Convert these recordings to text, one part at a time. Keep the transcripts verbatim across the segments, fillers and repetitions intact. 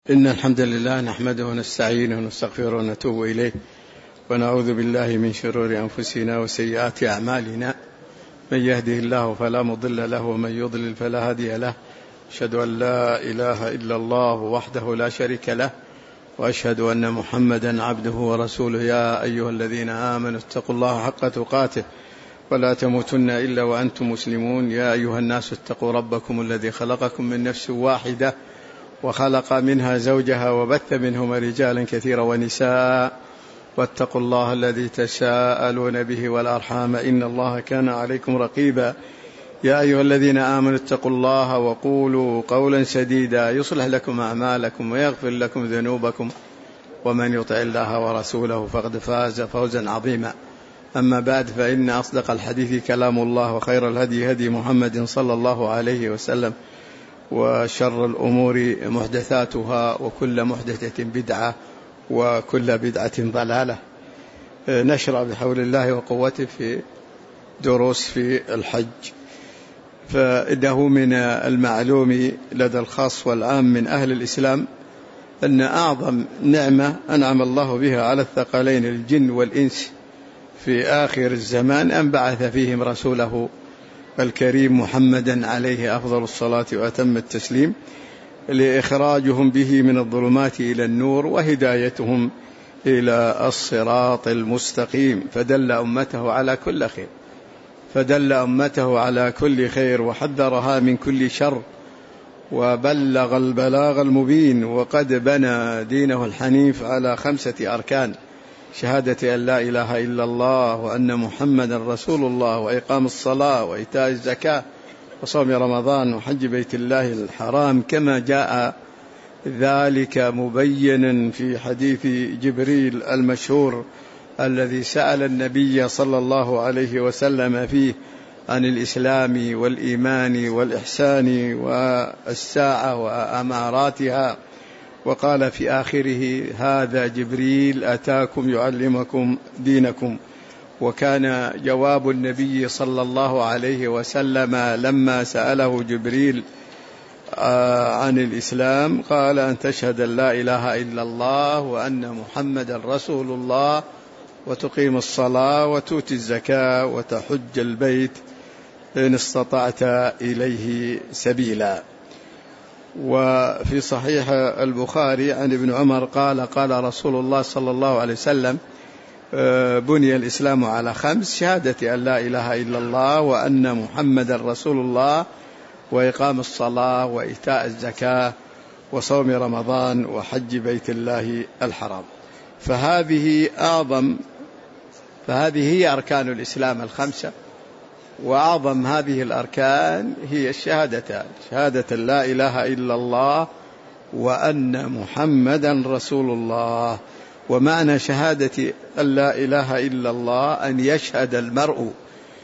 إن الحمد لله نحمده ونستعينه ونستغفره ونتوب إليه ونعوذ بالله من شرور أنفسنا وسيئات أعمالنا. من يهده الله فلا مضل له ومن يضلل فلا هادي له. أشهد أن لا إله إلا الله وحده لا شريك له وأشهد أن محمدا عبده ورسوله. يا أيها الذين آمنوا اتقوا الله حق تقاته ولا تموتن إلا وأنتم مسلمون. يا أيها الناس اتقوا ربكم الذي خلقكم من نفس واحدة وخلق منها زوجها وبث منهما رجالا كثيرا ونساء واتقوا الله الذي تساءلون به والأرحام إن الله كان عليكم رقيبا. يا أيها الذين آمنوا اتقوا الله وقولوا قولا سديدا يصلح لكم أعمالكم ويغفر لكم ذنوبكم ومن يطع الله ورسوله فقد فاز فوزا عظيما. أما بعد فإن أصدق الحديث كلام الله وخير الهدي هدي محمد صلى الله عليه وسلم وشر الأمور محدثاتها وكل محدثة بدعة وكل بدعة ضلالة. نشرع بحول الله وقوته في دروس في الحج. فإنه من المعلوم لدى الخاص والعام من أهل الإسلام أن أعظم نعمة أنعم الله بها على الثقلين الجن والإنس في آخر الزمان أن بعث فيهم رسوله الكريم محمدا عليه أفضل الصلاة وأتم التسليم لإخراجهم به من الظلمات إلى النور وهدايتهم إلى الصراط المستقيم. فدل أمته على كل خير فدل أمته على كل خير وحذرها من كل شر وبلغ البلاغ المبين. وقد بنى دينه الحنيف على خمسة أركان: شهادة أن لا إله إلا الله وأن محمدا رسول الله وإقام الصلاة وإيتاء الزكاة وصوم رمضان وحج بيت الله الحرام، كما جاء ذلك مبينا في حديث جبريل المشهور الذي سأل النبي صلى الله عليه وسلم فيه عن الإسلام والإيمان والإحسان والساعة وأماراتها، وقال في آخره: هذا جبريل أتاكم يعلمكم دينكم. وكان جواب النبي صلى الله عليه وسلم لما سأله جبريل عن الإسلام قال: أن تشهد أن لا إله إلا الله وأن محمدا رسول الله وتقيم الصلاة وتؤتي الزكاة وتحج البيت إن استطعت إليه سبيلا. وفي صحيح البخاري عن ابن عمر قال: قال رسول الله صلى الله عليه وسلم: بني الإسلام على خمس: شهادة أن لا إله إلا الله وأن محمدا رسول الله وإقام الصلاة وإيتاء الزكاة وصوم رمضان وحج بيت الله الحرام. فهذه أعظم فهذه هي أركان الإسلام الخمسة، وأعظم هذه الأركان هي الشهادتان: شهادة لا إله إلا الله وأن محمدا رسول الله. ومعنى شهادة أن لا إله إلا الله أن يشهد المرء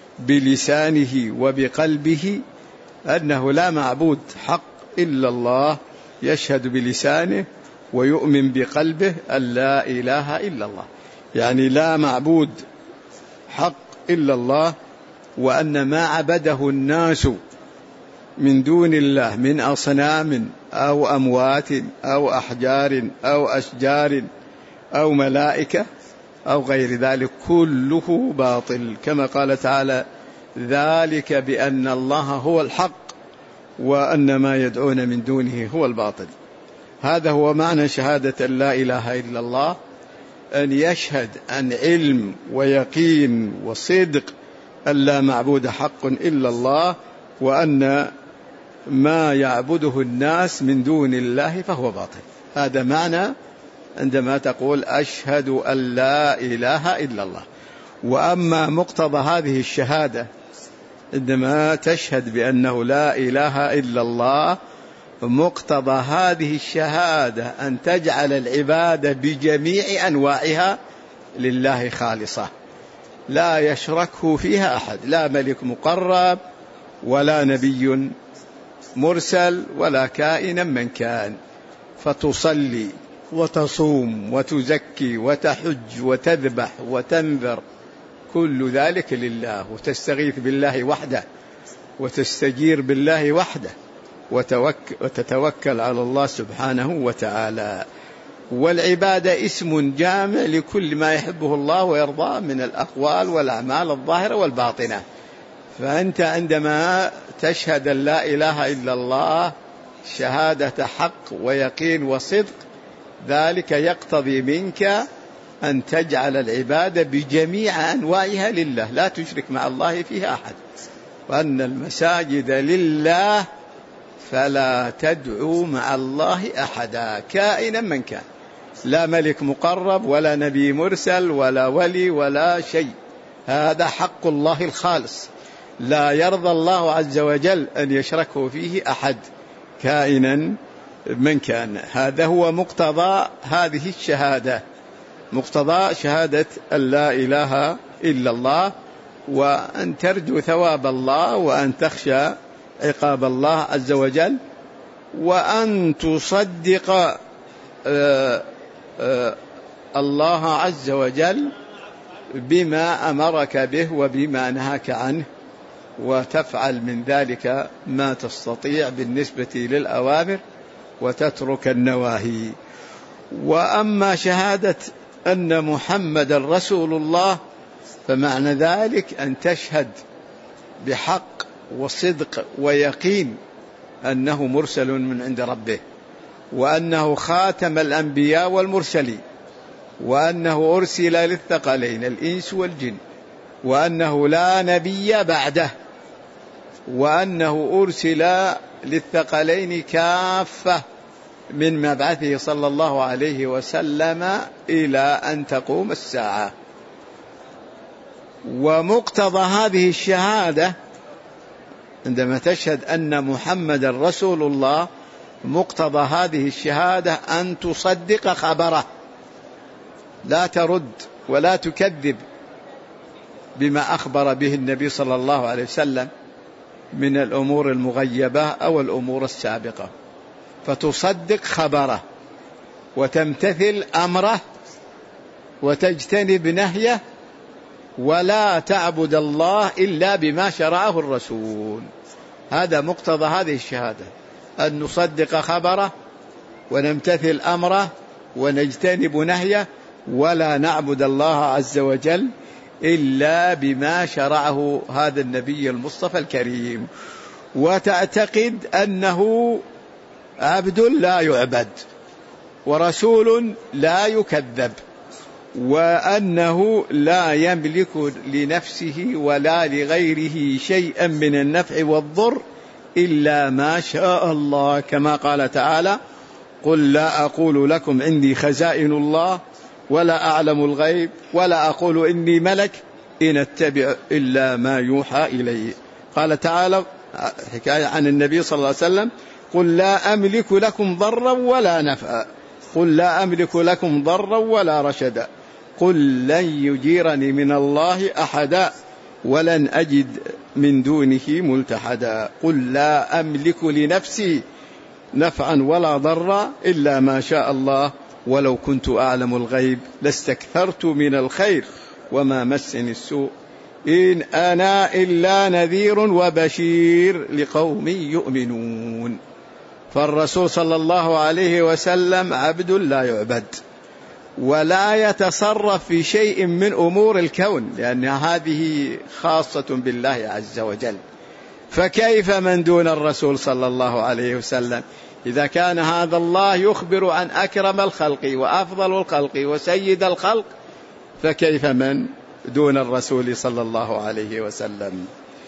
بلسانه وبقلبه أنه لا معبود حق إلا الله، يشهد بلسانه ويؤمن بقلبه أن لا إله إلا الله، يعني لا معبود حق إلا الله، وأن ما عبده الناس من دون الله من أصنام أو أموات أو أحجار أو أشجار أو ملائكة أو غير ذلك كله باطل، كما قال تعالى: ذلك بأن الله هو الحق وأن ما يدعون من دونه هو الباطل. هذا هو معنى شهادة لا إله إلا الله، أن يشهد عن علم ويقين وصدق أن لا معبود حق إلا الله، وأن ما يعبده الناس من دون الله فهو باطل. هذا معنى عندما تقول أشهد أن لا إله إلا الله. وأما مقتضى هذه الشهادة عندما تشهد بأنه لا إله إلا الله، مقتضى هذه الشهادة أن تجعل العبادة بجميع أنواعها لله خالصة، لا يشركه فيها أحد، لا ملك مقرب ولا نبي مرسل ولا كائنا من كان. فتصلي وتصوم وتزكي وتحج وتذبح وتنذر، كل ذلك لله، وتستغيث بالله وحده وتستجير بالله وحده وتتوكل على الله سبحانه وتعالى. والعبادة اسم جامع لكل ما يحبه الله ويرضاه من الأقوال والأعمال الظاهرة والباطنة. فأنت عندما تشهد أن لا إله إلا الله شهادة حق ويقين وصدق، ذلك يقتضي منك أن تجعل العبادة بجميع أنواعها لله، لا تشرك مع الله فيها أحد، وأن المساجد لله فلا تدعو مع الله أحدا كائنا من كان، لا ملك مقرب ولا نبي مرسل ولا ولي ولا شيء، هذا حق الله الخالص، لا يرضى الله عز وجل أن يشركه فيه أحد كائنا من كان. هذا هو مقتضى هذه الشهادة، مقتضى شهادة أن لا إله إلا الله، وأن ترجو ثواب الله، وأن تخشى عقاب الله عز وجل، وأن تصدق آآ آآ الله عز وجل بما أمرك به وبما نهاك عنه، وتفعل من ذلك ما تستطيع بالنسبة للأوامر وتترك النواهي. وأما شهادة أن محمد رسول الله فمعنى ذلك أن تشهد بحق وصدق ويقين أنه مرسل من عند ربه، وأنه خاتم الأنبياء والمرسلين، وأنه أرسل للثقلين الإنس والجن، وأنه لا نبي بعده، وأنه أرسل للثقلين كافة من مبعثه صلى الله عليه وسلم إلى أن تقوم الساعة. ومقتضى هذه الشهادة عندما تشهد أن محمد رسول الله، مقتضى هذه الشهادة أن تصدق خبره، لا ترد ولا تكذب بما أخبر به النبي صلى الله عليه وسلم من الأمور المغيبة أو الأمور السابقة، فتصدق خبره وتمتثل أمره وتجتنب نهيه، ولا تعبد الله إلا بما شرعه الرسول. هذا مقتضى هذه الشهادة، أن نصدق خبره ونمتثل أمره ونجتنب نهيه، ولا نعبد الله عز وجل إلا بما شرعه هذا النبي المصطفى الكريم، وتعتقد أنه عبد لا يعبد ورسول لا يكذب، وأنه لا يملك لنفسه ولا لغيره شيئا من النفع والضر إلا ما شاء الله، كما قال تعالى: قل لا أقول لكم عندي خزائن الله ولا أعلم الغيب ولا أقول إني ملك إن أتبع إلا ما يوحى إلي. قال تعالى حكاية عن النبي صلى الله عليه وسلم: قل لا أملك لكم ضرا ولا نفعا، قل لا أملك لكم ضرا ولا رشدا، قل لن يجيرني من الله أحدا ولن أجد من دونه ملتحدا، قل لا أملك لنفسي نفعا ولا ضرا إلا ما شاء الله ولو كنت أعلم الغيب لاستكثرت من الخير وما مسني السوء إن أنا إلا نذير وبشير لقوم يؤمنون. فالرسول صلى الله عليه وسلم عبد لا يعبد ولا يتصرف في شيء من أمور الكون، لأن هذه خاصة بالله عز وجل. فكيف من دون الرسول صلى الله عليه وسلم؟ إذا كان هذا الله يخبر عن أكرم الخلق وأفضل الخلق وسيد الخلق، فكيف من دون الرسول صلى الله عليه وسلم؟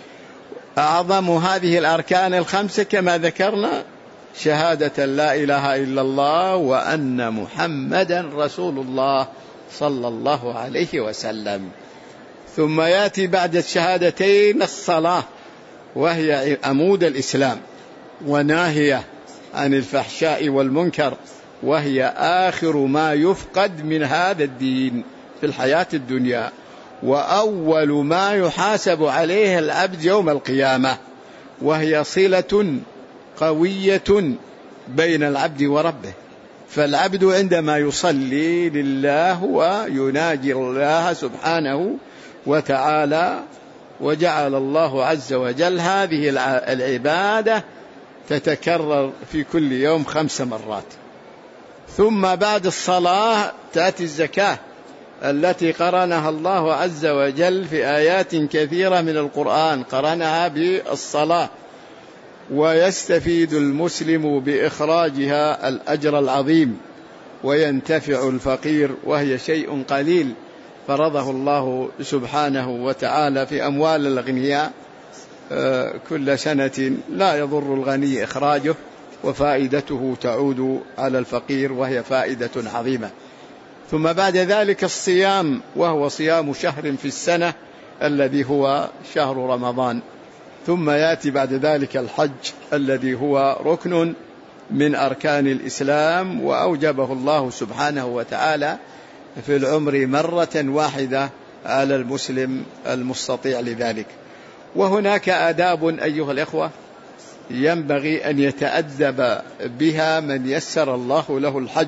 أعظم هذه الأركان الخمسة كما ذكرنا شهادة لا إله إلا الله وأن محمدا رسول الله صلى الله عليه وسلم. ثم يأتي بعد الشهادتين الصلاة، وهي عمود الإسلام وناهية عن الفحشاء والمنكر، وهي آخر ما يفقد من هذا الدين في الحياة الدنيا، وأول ما يحاسب عليه العبد يوم القيامة، وهي صلة قوية بين العبد وربه. فالعبد عندما يصلي لله ويناجي الله سبحانه وتعالى، وجعل الله عز وجل هذه العبادة تتكرر في كل يوم خمس مرات. ثم بعد الصلاة تأتي الزكاة التي قرنها الله عز وجل في آيات كثيرة من القرآن، قرنها بالصلاة، ويستفيد المسلم بإخراجها الأجر العظيم، وينتفع الفقير وهي شيء قليل فرضه الله سبحانه وتعالى في أموال الأغنياء كل سنة، لا يضر الغني إخراجه، وفائدته تعود على الفقير وهي فائدة عظيمة. ثم بعد ذلك الصيام، وهو صيام شهر في السنة الذي هو شهر رمضان. ثم يأتي بعد ذلك الحج الذي هو ركن من أركان الإسلام، وأوجبه الله سبحانه وتعالى في العمر مرة واحدة على المسلم المستطيع لذلك. وهناك آداب أيها الإخوة ينبغي أن يتأدب بها من يسر الله له الحج،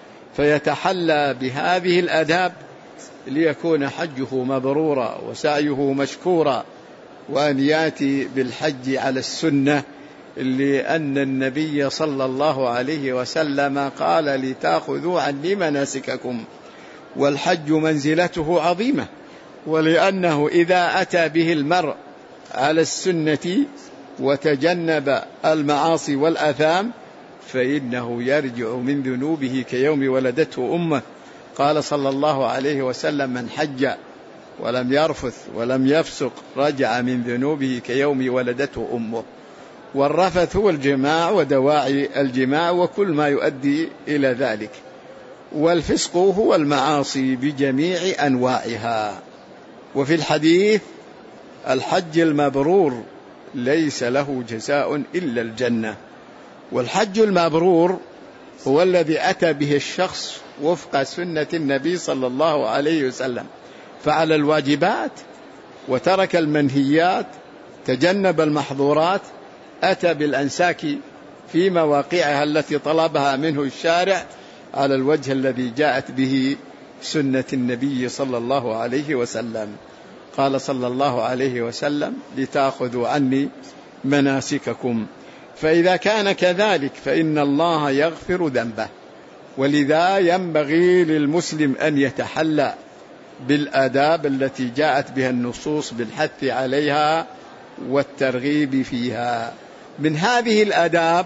فيتحلى بهذه الآداب ليكون حجه مبرورا وسعيه مشكورا، وأن يأتي بالحج على السنة، لأن النبي صلى الله عليه وسلم قال لتأخذوا عني مناسككم، والحج منزلته عظيمة، ولأنه إذا أتى به المرء على السنة وتجنب المعاصي والآثام فإنه يرجع من ذنوبه كيوم ولدته أمه. قال صلى الله عليه وسلم: من حج ولم يرفث ولم يفسق رجع من ذنوبه كيوم ولدته أمه. والرفث هو الجماع ودواعي الجماع وكل ما يؤدي إلى ذلك، والفسق هو المعاصي بجميع أنواعها. وفي الحديث: الحج المبرور ليس له جزاء إلا الجنة. والحج المبرور هو الذي أتى به الشخص وفق سنة النبي صلى الله عليه وسلم، فعل الواجبات وترك المنهيات، تجنب المحظورات، أتى بالأنساك في مواقعها التي طلبها منه الشارع على الوجه الذي جاءت به سنة النبي صلى الله عليه وسلم. قال صلى الله عليه وسلم: لتأخذوا عني مناسككم. فإذا كان كذلك فإن الله يغفر ذنبه، ولذا ينبغي للمسلم أن يتحلى بالآداب التي جاءت بها النصوص بالحث عليها والترغيب فيها. من هذه الآداب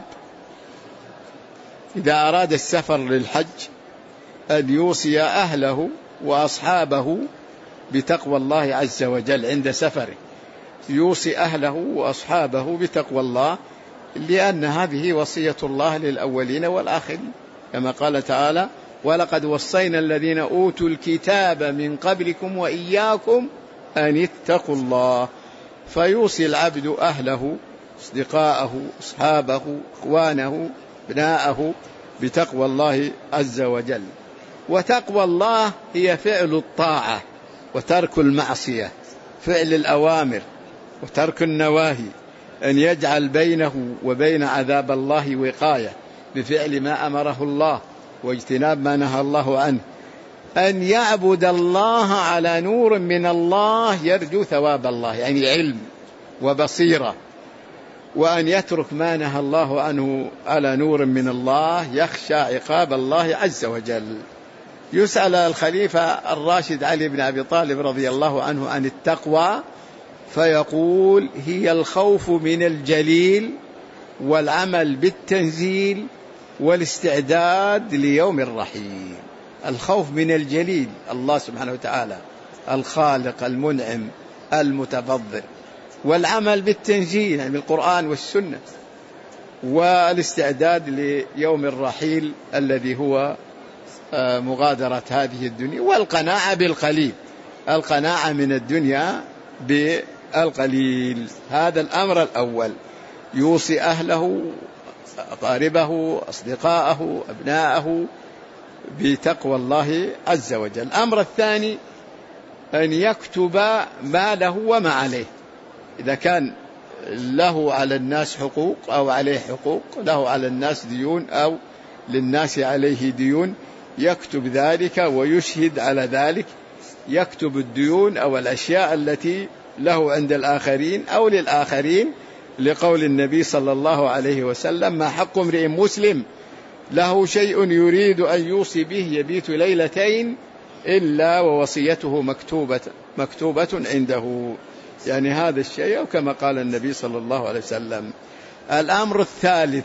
إذا أراد السفر للحج أن يوصي أهله وأصحابه بتقوى الله عز وجل عند سفره، يوصي أهله وأصحابه بتقوى الله، لأن هذه وصية الله للأولين والآخرين، كما قال تعالى: ولقد وصينا الذين أوتوا الكتاب من قبلكم وإياكم أن اتقوا الله. فيوصي العبد أهله، أصدقاءه، أصحابه، إخوانه، ابناءه بتقوى الله عز وجل. وتقوى الله هي فعل الطاعة وترك المعصية، فعل الأوامر وترك النواهي، أن يجعل بينه وبين عذاب الله وقاية بفعل ما أمره الله واجتناب ما نهى الله عنه، أن يعبد الله على نور من الله يرجو ثواب الله، يعني علم وبصيرة، وأن يترك ما نهى الله عنه على نور من الله يخشى عقاب الله عز وجل. يسأل الخليفة الراشد علي بن أبي طالب رضي الله عنه عن التقوى فيقول: هي الخوف من الجليل والعمل بالتنزيل والاستعداد ليوم الرحيل. الخوف من الجليل الله سبحانه وتعالى الخالق المنعم المتفضل، والعمل بالتنزيل يعني بالقرآن والسنة، والاستعداد ليوم الرحيل الذي هو مغادرة هذه الدنيا، والقناعة بالقليل، القناعة من الدنيا بالقليل. هذا الأمر الأول، يوصي أهله، أقاربه، أصدقاءه، أبناءه بتقوى الله عز وجل. الأمر الثاني أن يكتب ما له وما عليه، إذا كان له على الناس حقوق أو عليه حقوق، له على الناس ديون أو للناس عليه ديون، يكتب ذلك ويشهد على ذلك، يكتب الديون أو الأشياء التي له عند الآخرين أو للآخرين لقول النبي صلى الله عليه وسلم: ما حق امرئ مسلم له شيء يريد أن يوصي به يبيت ليلتين إلا ووصيته مكتوبة, مكتوبة عنده، يعني هذا الشيء كما قال النبي صلى الله عليه وسلم. الأمر الثالث: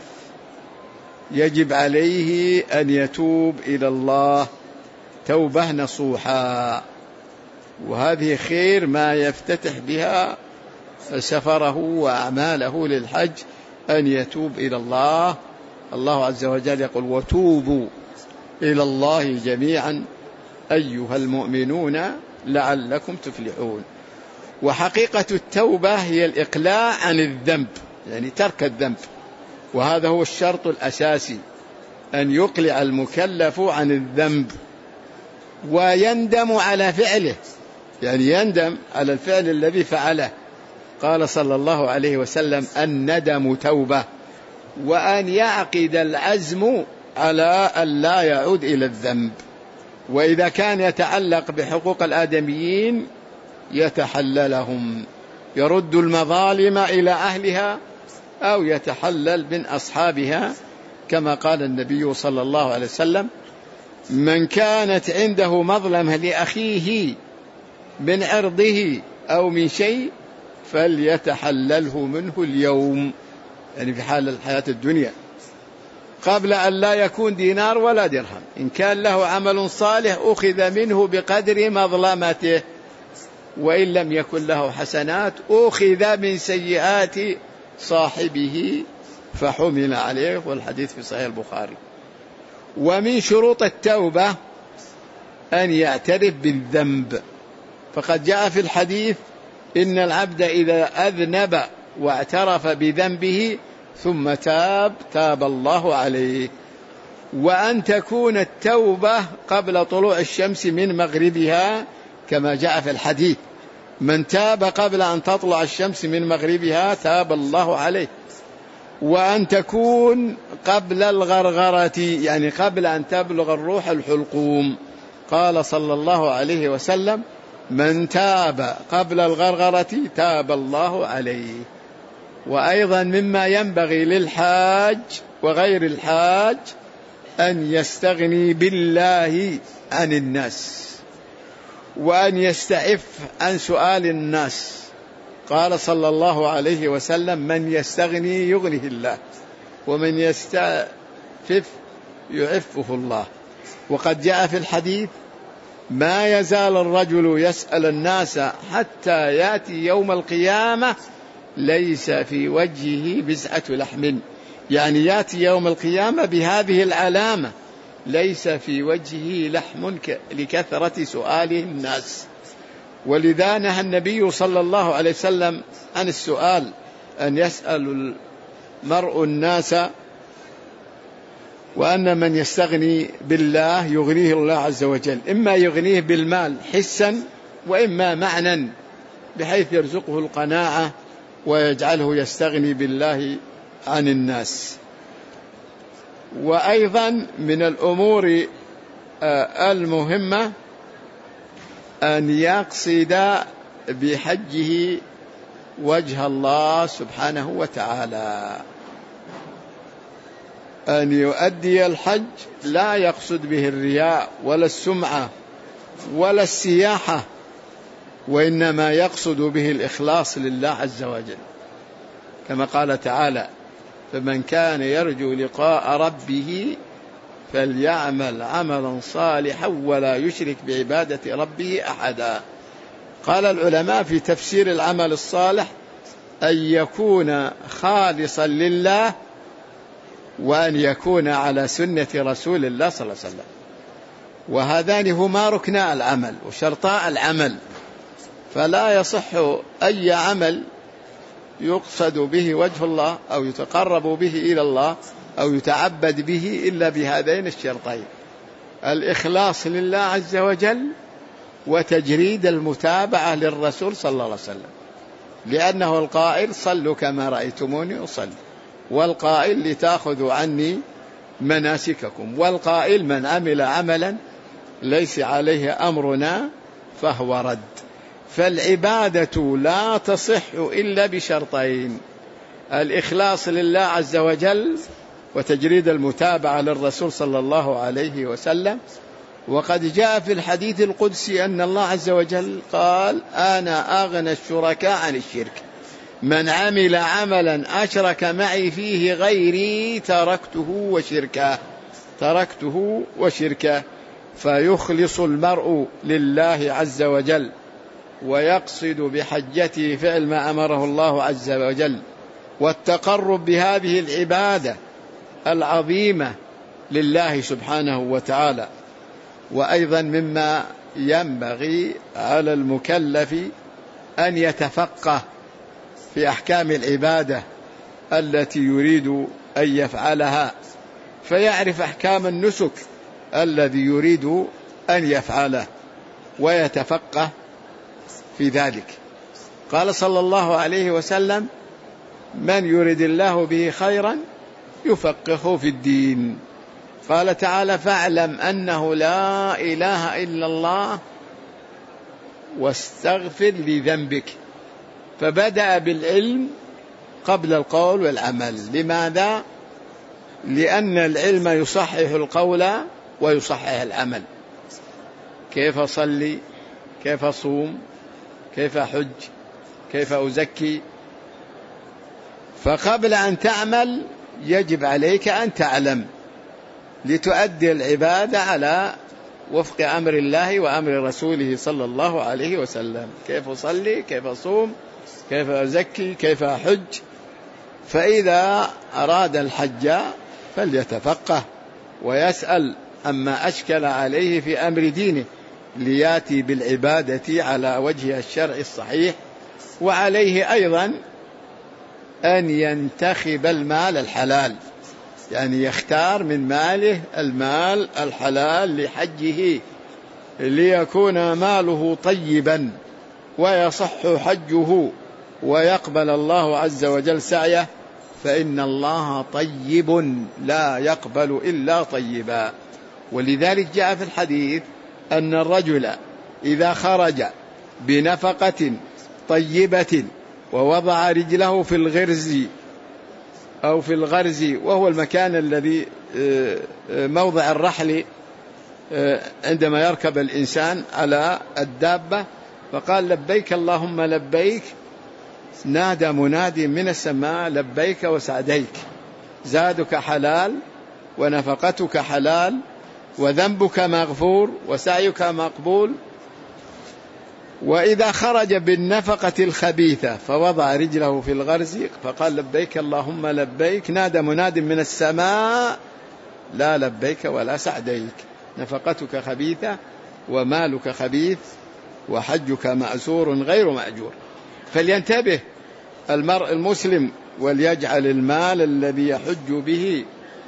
يجب عليه أن يتوب إلى الله توبة نصوحا، وهذه خير ما يفتتح بها سفره وأعماله للحج، أن يتوب إلى الله. الله عز وجل يقول: وتوبوا إلى الله جميعا أيها المؤمنون لعلكم تفلحون. وحقيقة التوبة هي الإقلاع عن الذنب، يعني ترك الذنب، وهذا هو الشرط الأساسي، أن يقلع المكلف عن الذنب ويندم على فعله، يعني يندم على الفعل الذي فعله. قال صلى الله عليه وسلم: الندم توبة، وأن يعقد العزم على أن لا يعود إلى الذنب. وإذا كان يتعلق بحقوق الآدميين يتحللهم، يرد المظالم إلى أهلها أو يتحلل من أصحابها، كما قال النبي صلى الله عليه وسلم: من كانت عنده مظلمة لأخيه من عرضه أو من شيء فليتحلله منه اليوم، يعني في حال الحياة الدنيا، قبل أن لا يكون دينار ولا درهم. إن كان له عمل صالح أخذ منه بقدر مظلمته، وإن لم يكن له حسنات أخذ من سيئات صاحبه فحمل عليه، والحديث في صحيح البخاري. ومن شروط التوبة أن يعترف بالذنب، فقد جاء في الحديث: إن العبد إذا أذنب واعترف بذنبه ثم تاب تاب الله عليه. وأن تكون التوبة قبل طلوع الشمس من مغربها، كما جاء في الحديث: من تاب قبل أن تطلع الشمس من مغربها تاب الله عليه. وأن تكون قبل الغرغرة، يعني قبل أن تبلغ الروح الحلقوم. قال صلى الله عليه وسلم: من تاب قبل الغرغرة تاب الله عليه. وأيضا مما ينبغي للحاج وغير الحاج أن يستغني بالله عن الناس، وأن يستعف عن سؤال الناس. قال صلى الله عليه وسلم: من يستغني يغنيه الله، ومن يستعفف يعفه الله. وقد جاء في الحديث: ما يزال الرجل يسأل الناس حتى يأتي يوم القيامة ليس في وجهه بزعة لحم، يعني يأتي يوم القيامة بهذه العلامة: ليس في وجهه لحم لكثرة سؤاله الناس. ولذا نهى النبي صلى الله عليه وسلم عن السؤال، أن يسأل المرء الناس، وأن من يستغني بالله يغنيه الله عز وجل، إما يغنيه بالمال حسا، وإما معنى بحيث يرزقه القناعة ويجعله يستغني بالله عن الناس. وأيضا من الأمور المهمة أن يقصد بحجه وجه الله سبحانه وتعالى، أن يؤدي الحج لا يقصد به الرياء ولا السمعة ولا السياحة، وإنما يقصد به الإخلاص لله عز وجل، كما قال تعالى: فمن كان يرجو لقاء ربه فليعمل عملا صالحا ولا يشرك بعبادة ربه أحدا. قال العلماء في تفسير العمل الصالح: أن يكون خالصا لله، وأن يكون على سنة رسول الله صلى الله عليه وسلم، وهذان هما ركنا العمل وشرطاء العمل. فلا يصح أي عمل يقصد به وجه الله أو يتقرب به إلى الله أو يتعبد به إلا بهذين الشرطين: الإخلاص لله عز وجل، وتجريد المتابعة للرسول صلى الله عليه وسلم، لأنه القائل: صلوا كما رأيتموني أصلي، والقائل: لتأخذوا عني مناسككم، والقائل: من عمل عملا ليس عليه أمرنا فهو رد. فالعبادة لا تصح إلا بشرطين: الإخلاص لله عز وجل وتجريد المتابعة للرسول صلى الله عليه وسلم. وقد جاء في الحديث القدسي أن الله عز وجل قال: أنا أغنى الشركاء عن الشرك، من عمل عملا أشرك معي فيه غيري تركته وشركه تركته وشركه فيخلص المرء لله عز وجل ويقصد بحجته فعل ما أمره الله عز وجل والتقرب بهذه العبادة العظيمة لله سبحانه وتعالى. وأيضا مما ينبغي على المكلف أن يتفقه في أحكام العبادة التي يريد أن يفعلها، فيعرف أحكام النسك الذي يريد أن يفعله ويتفقه في ذلك. قال صلى الله عليه وسلم: من يريد الله به خيرا يفقهه في الدين. قال تعالى: فاعلم أنه لا إله إلا الله واستغفر لذنبك. فبدأ بالعلم قبل القول والعمل. لماذا؟ لأن العلم يصحح القول ويصحح العمل. كيف أصلي، كيف أصوم، كيف أحج، كيف أزكي. فقبل أن تعمل يجب عليك أن تعلم لتؤدي العبادة على وفق أمر الله وأمر رسوله صلى الله عليه وسلم. كيف أصلي، كيف أصوم، كيف أزكي، كيف أحج. فإذا أراد الحج فليتفقه ويسأل أما أشكل عليه في أمر دينه لياتي بالعبادة على وجه الشرع الصحيح. وعليه أيضا أن ينتخب المال الحلال، يعني يختار من ماله المال الحلال لحجه ليكون ماله طيبا ويصح حجه ويقبل الله عز وجل سعيه، فإن الله طيب لا يقبل إلا طيبا. ولذلك جاء في الحديث أن الرجل إذا خرج بنفقة طيبة ووضع رجله في الغرز أو في الغرز وهو المكان الذي موضع الرحل عندما يركب الإنسان على الدابة، فقال: لبيك اللهم لبيك، نادى منادي من السماء: لبيك وسعديك، زادك حلال ونفقتك حلال وذنبك مغفور وسعيك مقبول. وإذا خرج بالنفقة الخبيثة فوضع رجله في الغرز فقال: لبيك اللهم لبيك، نادى مناد من السماء: لا لبيك ولا سعديك، نفقتك خبيثة ومالك خبيث وحجك مأسور غير مأجور. فلينتبه المرء المسلم وليجعل المال الذي يحج به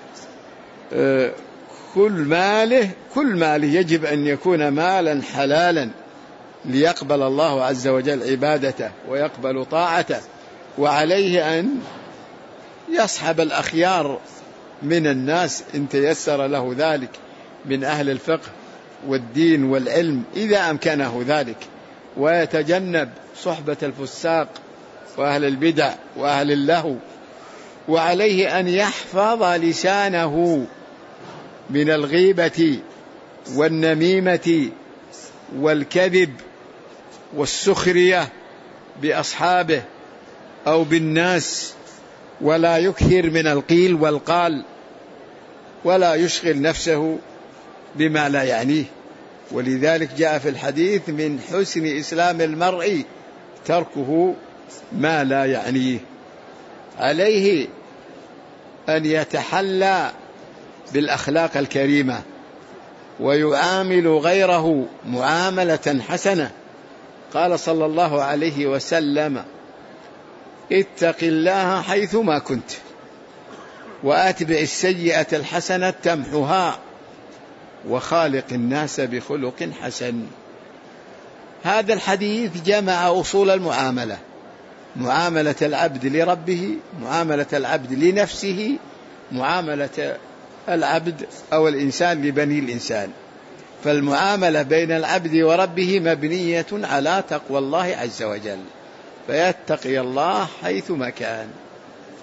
كل ماله كل ماله يجب أن يكون مالا حلالا ليقبل الله عز وجل عبادته ويقبل طاعته. وعليه أن يصحب الأخيار من الناس إن تيسر له ذلك من أهل الفقه والدين والعلم إذا أمكنه ذلك، ويتجنب صحبة الفساق وأهل البدع وأهل اللهو. وعليه أن يحفظ لسانه من الغيبة والنميمة والكذب والسخرية بأصحابه أو بالناس، ولا يكثر من القيل والقال، ولا يشغل نفسه بما لا يعنيه. ولذلك جاء في الحديث: من حسن إسلام المرء تركه ما لا يعنيه. عليه أن يتحلى بالأخلاق الكريمة ويعامل غيره معاملة حسنة. قال صلى الله عليه وسلم: اتق الله حيثما كنت وأتبع السيئة الحسنة تمحها وخالق الناس بخلق حسن. هذا الحديث جمع أصول المعاملة: معاملة العبد لربه، معاملة العبد لنفسه، معاملة العبد أو الإنسان لبني الإنسان. فالمعاملة بين العبد وربه مبنية على تقوى الله عز وجل، فيتقي الله حيثما كان.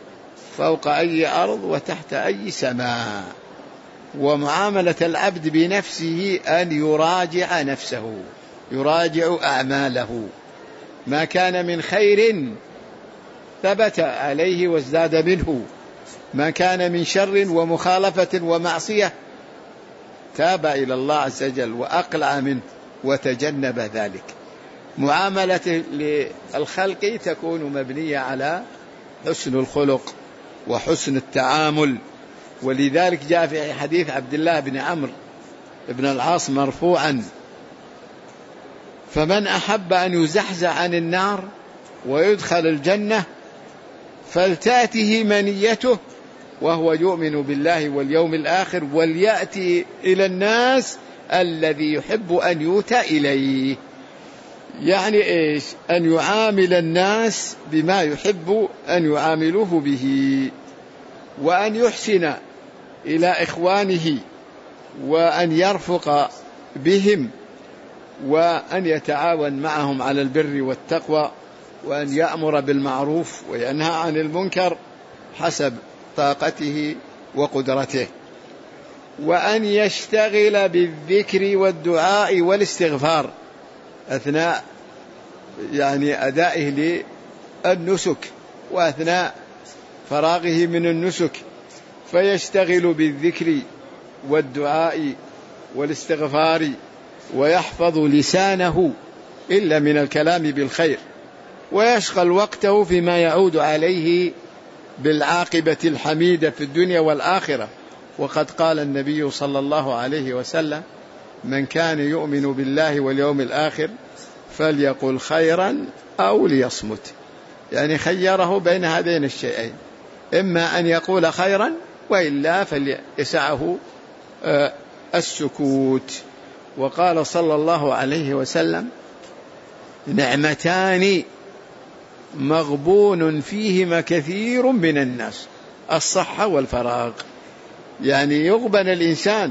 فوق أي أرض وتحت أي سماء. ومعاملة العبد بنفسه أن يراجع نفسه، يراجع أعماله، ما كان من خير ثبت عليه وازداد منه، ما كان من شر ومخالفة ومعصية تاب إلى الله عز وجل وأقلع منه وتجنب ذلك. معاملة للخلق تكون مبنية على حسن الخلق وحسن التعامل. ولذلك جاء في حديث عبد الله بن عمرو بن العاص مرفوعا: فمن أحب أن يزحزح عن النار ويدخل الجنة فلتأته منيته وهو يؤمن بالله واليوم الآخر وليأتي إلى الناس الذي يحب أن يؤتى إليه. يعني إيش؟ أن يعامل الناس بما يحب أن يعاملوه به، وأن يحسن إلى إخوانه، وأن يرفق بهم، وأن يتعاون معهم على البر والتقوى، وأن يأمر بالمعروف وينهى عن المنكر حسب طاقته وقدرته، وأن يشتغل بالذكر والدعاء والاستغفار أثناء يعني أدائه للنسك وأثناء فراغه من النسك، فيشتغل بالذكر والدعاء والاستغفار، ويحفظ لسانه إلا من الكلام بالخير، ويشغل وقته فيما يعود عليه بالعاقبة الحميدة في الدنيا والآخرة. وقد قال النبي صلى الله عليه وسلم: من كان يؤمن بالله واليوم الآخر فليقل خيرا أو ليصمت. يعني خيره بين هذين الشيئين، إما أن يقول خيرا وإلا فليسعه السكوت. وقال صلى الله عليه وسلم: نعمتان مغبون فيهما كثير من الناس: الصحة والفراغ. يعني يغبن الإنسان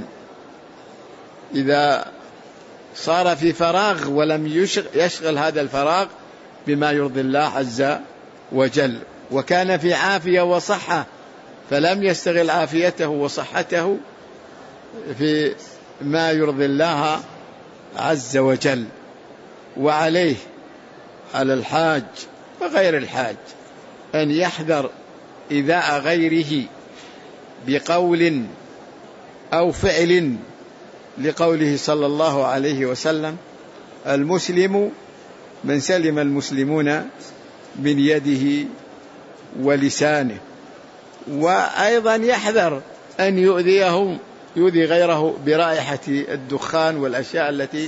إذا صار في فراغ ولم يشغل هذا الفراغ بما يرضي الله عز وجل، وكان في عافية وصحة فلم يستغل عافيته وصحته في ما يرضي الله عز وجل. وعليه على الحاج وغير الحاج أن يحذر إيذاء غيره بقول أو فعل، لقوله صلى الله عليه وسلم: المسلم من سلم المسلمون من يده ولسانه. وأيضا يحذر أن يؤذيهم يؤذي غيره برائحة الدخان والأشياء التي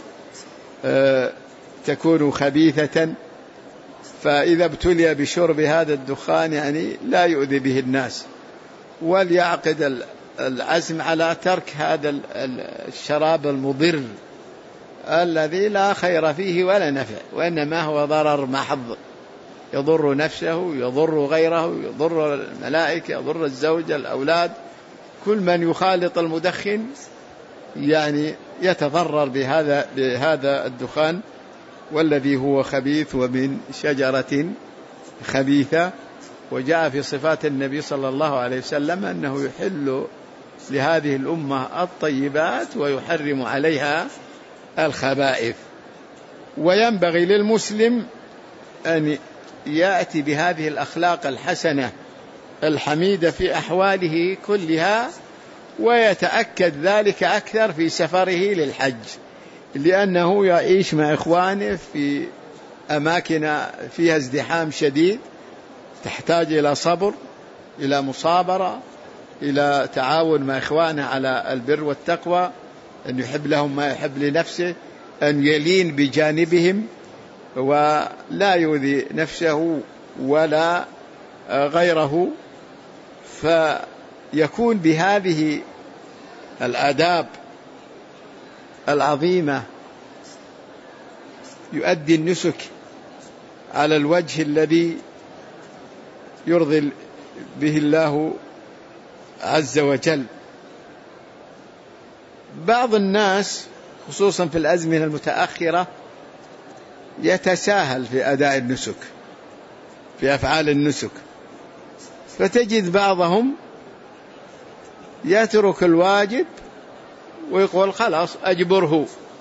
تكون خبيثة، فإذا ابتلي بشرب هذا الدخان يعني لا يؤذي به الناس. وليعقد العزم على ترك هذا الشراب المضر الذي لا خير فيه ولا نفع، وإنما هو ضرر محض، يضر نفسه، يضر غيره، يضر الملائكة، يضر الزوجة، الأولاد. كل من يخالط المدخن يعني يتضرر بهذا بهذا الدخان، والذي هو خبيث ومن شجرة خبيثة. وجاء في صفات النبي صلى الله عليه وسلم أنه يحل لهذه الأمة الطيبات ويحرم عليها الخبائث. وينبغي للمسلم أن يأتي بهذه الأخلاق الحسنة الحميدة في أحواله كلها، ويتأكد ذلك أكثر في سفره للحج، لأنه يعيش مع إخوانه في أماكن فيها ازدحام شديد، تحتاج إلى صبر، إلى مصابرة، إلى تعاون مع إخوانه على البر والتقوى، أن يحب لهم ما يحب لنفسه، أن يلين بجانبهم ولا يؤذي نفسه ولا غيره. فيكون بهذه الآداب العظيمة يؤدي النسك على الوجه الذي يرضي به الله عز وجل. بعض الناس خصوصا في الأزمنة المتأخرة يتساهل في أداء النسك، في أفعال النسك، فتجد بعضهم يترك الواجب ويقول خلاص أجبره،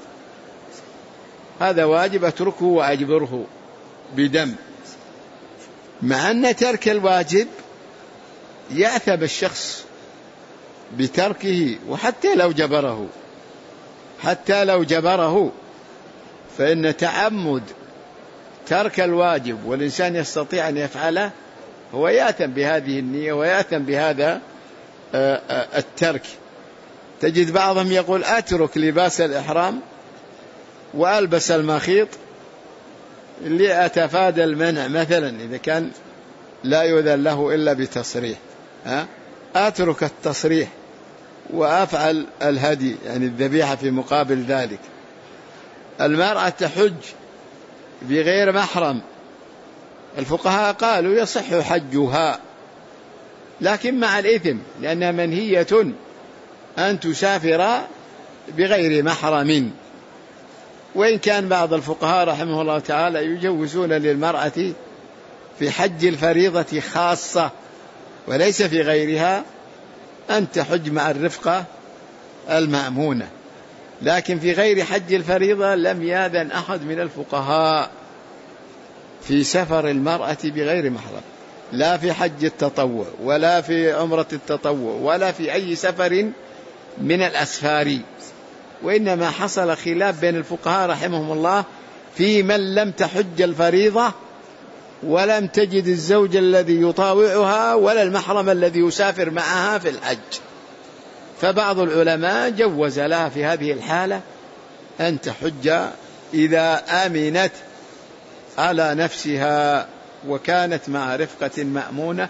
هذا واجب أتركه وأجبره بدم، مع أن ترك الواجب يأثم الشخص بتركه، وحتى لو جبره حتى لو جبره فإن تعمد ترك الواجب والإنسان يستطيع أن يفعله هو يأثم بهذه النية ويأثم بهذا الترك. تجد بعضهم يقول أترك لباس الإحرام وألبس المخيط لأتفادى المنع، مثلا إذا كان لا يؤذن له إلا بتصريح، أترك التصريح وأفعل الهدي يعني الذبيحة في مقابل ذلك. المرأة تحج بغير محرم، الفقهاء قالوا يصح حجها لكن مع الإثم، لأنها منهية أن تسافر بغير محرم. وإن كان بعض الفقهاء رحمه الله تعالى يجوزون للمرأة في حج الفريضة خاصة وليس في غيرها أن تحج مع الرفقة المأمونة، لكن في غير حج الفريضة لم يأذن أحد من الفقهاء في سفر المرأة بغير محرم، لا في حج التطوع ولا في عمرة التطوع ولا في أي سفر من الأسفار. وإنما حصل خلاف بين الفقهاء رحمهم الله في من لم تحج الفريضة ولم تجد الزوج الذي يطاوعها ولا المحرم الذي يسافر معها في الحج، فبعض العلماء جوز لها في هذه الحالة أن تحج إذا آمنت على نفسها وكانت مع رفقة مأمونة،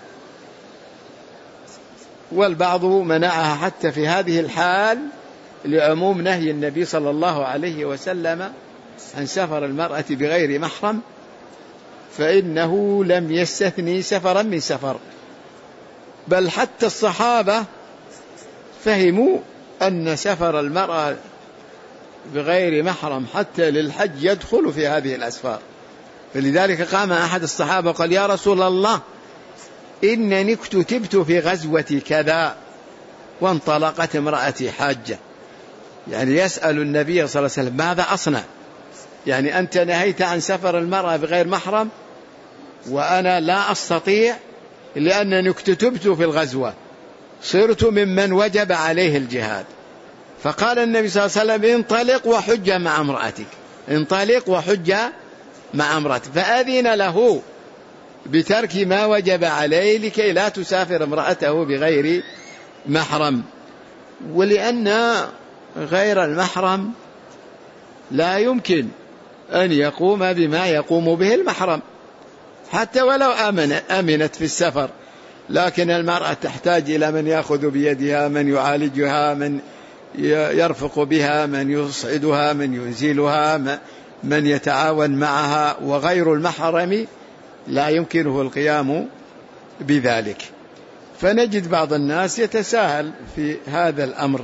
والبعض منعها حتى في هذه الحال لعموم نهي النبي صلى الله عليه وسلم عن سفر المرأة بغير محرم، فإنه لم يستثني سفرا من سفر، بل حتى الصحابة فهموا أن سفر المرأة بغير محرم حتى للحج يدخل في هذه الأسفار. فلذلك قام أحد الصحابة قال يا رسول الله إنني اكتتبت في غزوة كذا وانطلقت امرأتي حاجة، يعني يسأل النبي صلى الله عليه وسلم ماذا أصنع، يعني أنت نهيت عن سفر المرأة بغير محرم وأنا لا أستطيع لأنني اكتتبت في الغزوة، صرت ممن وجب عليه الجهاد. فقال النبي صلى الله عليه وسلم انطلق وحج مع امرأتك، انطلق وحج مع امرأتك، فأذن له بترك ما وجب عليه لكي لا تسافر امرأته بغير محرم. ولأن غير المحرم لا يمكن أن يقوم بما يقوم به المحرم حتى ولو أمنت في السفر، لكن المرأة تحتاج إلى من يأخذ بيدها، من يعالجها، من يرفق بها، من يصعدها، من ينزلها، من يتعاون معها، وغير المحرم لا يمكنه القيام بذلك. فنجد بعض الناس يتساهل في هذا الأمر،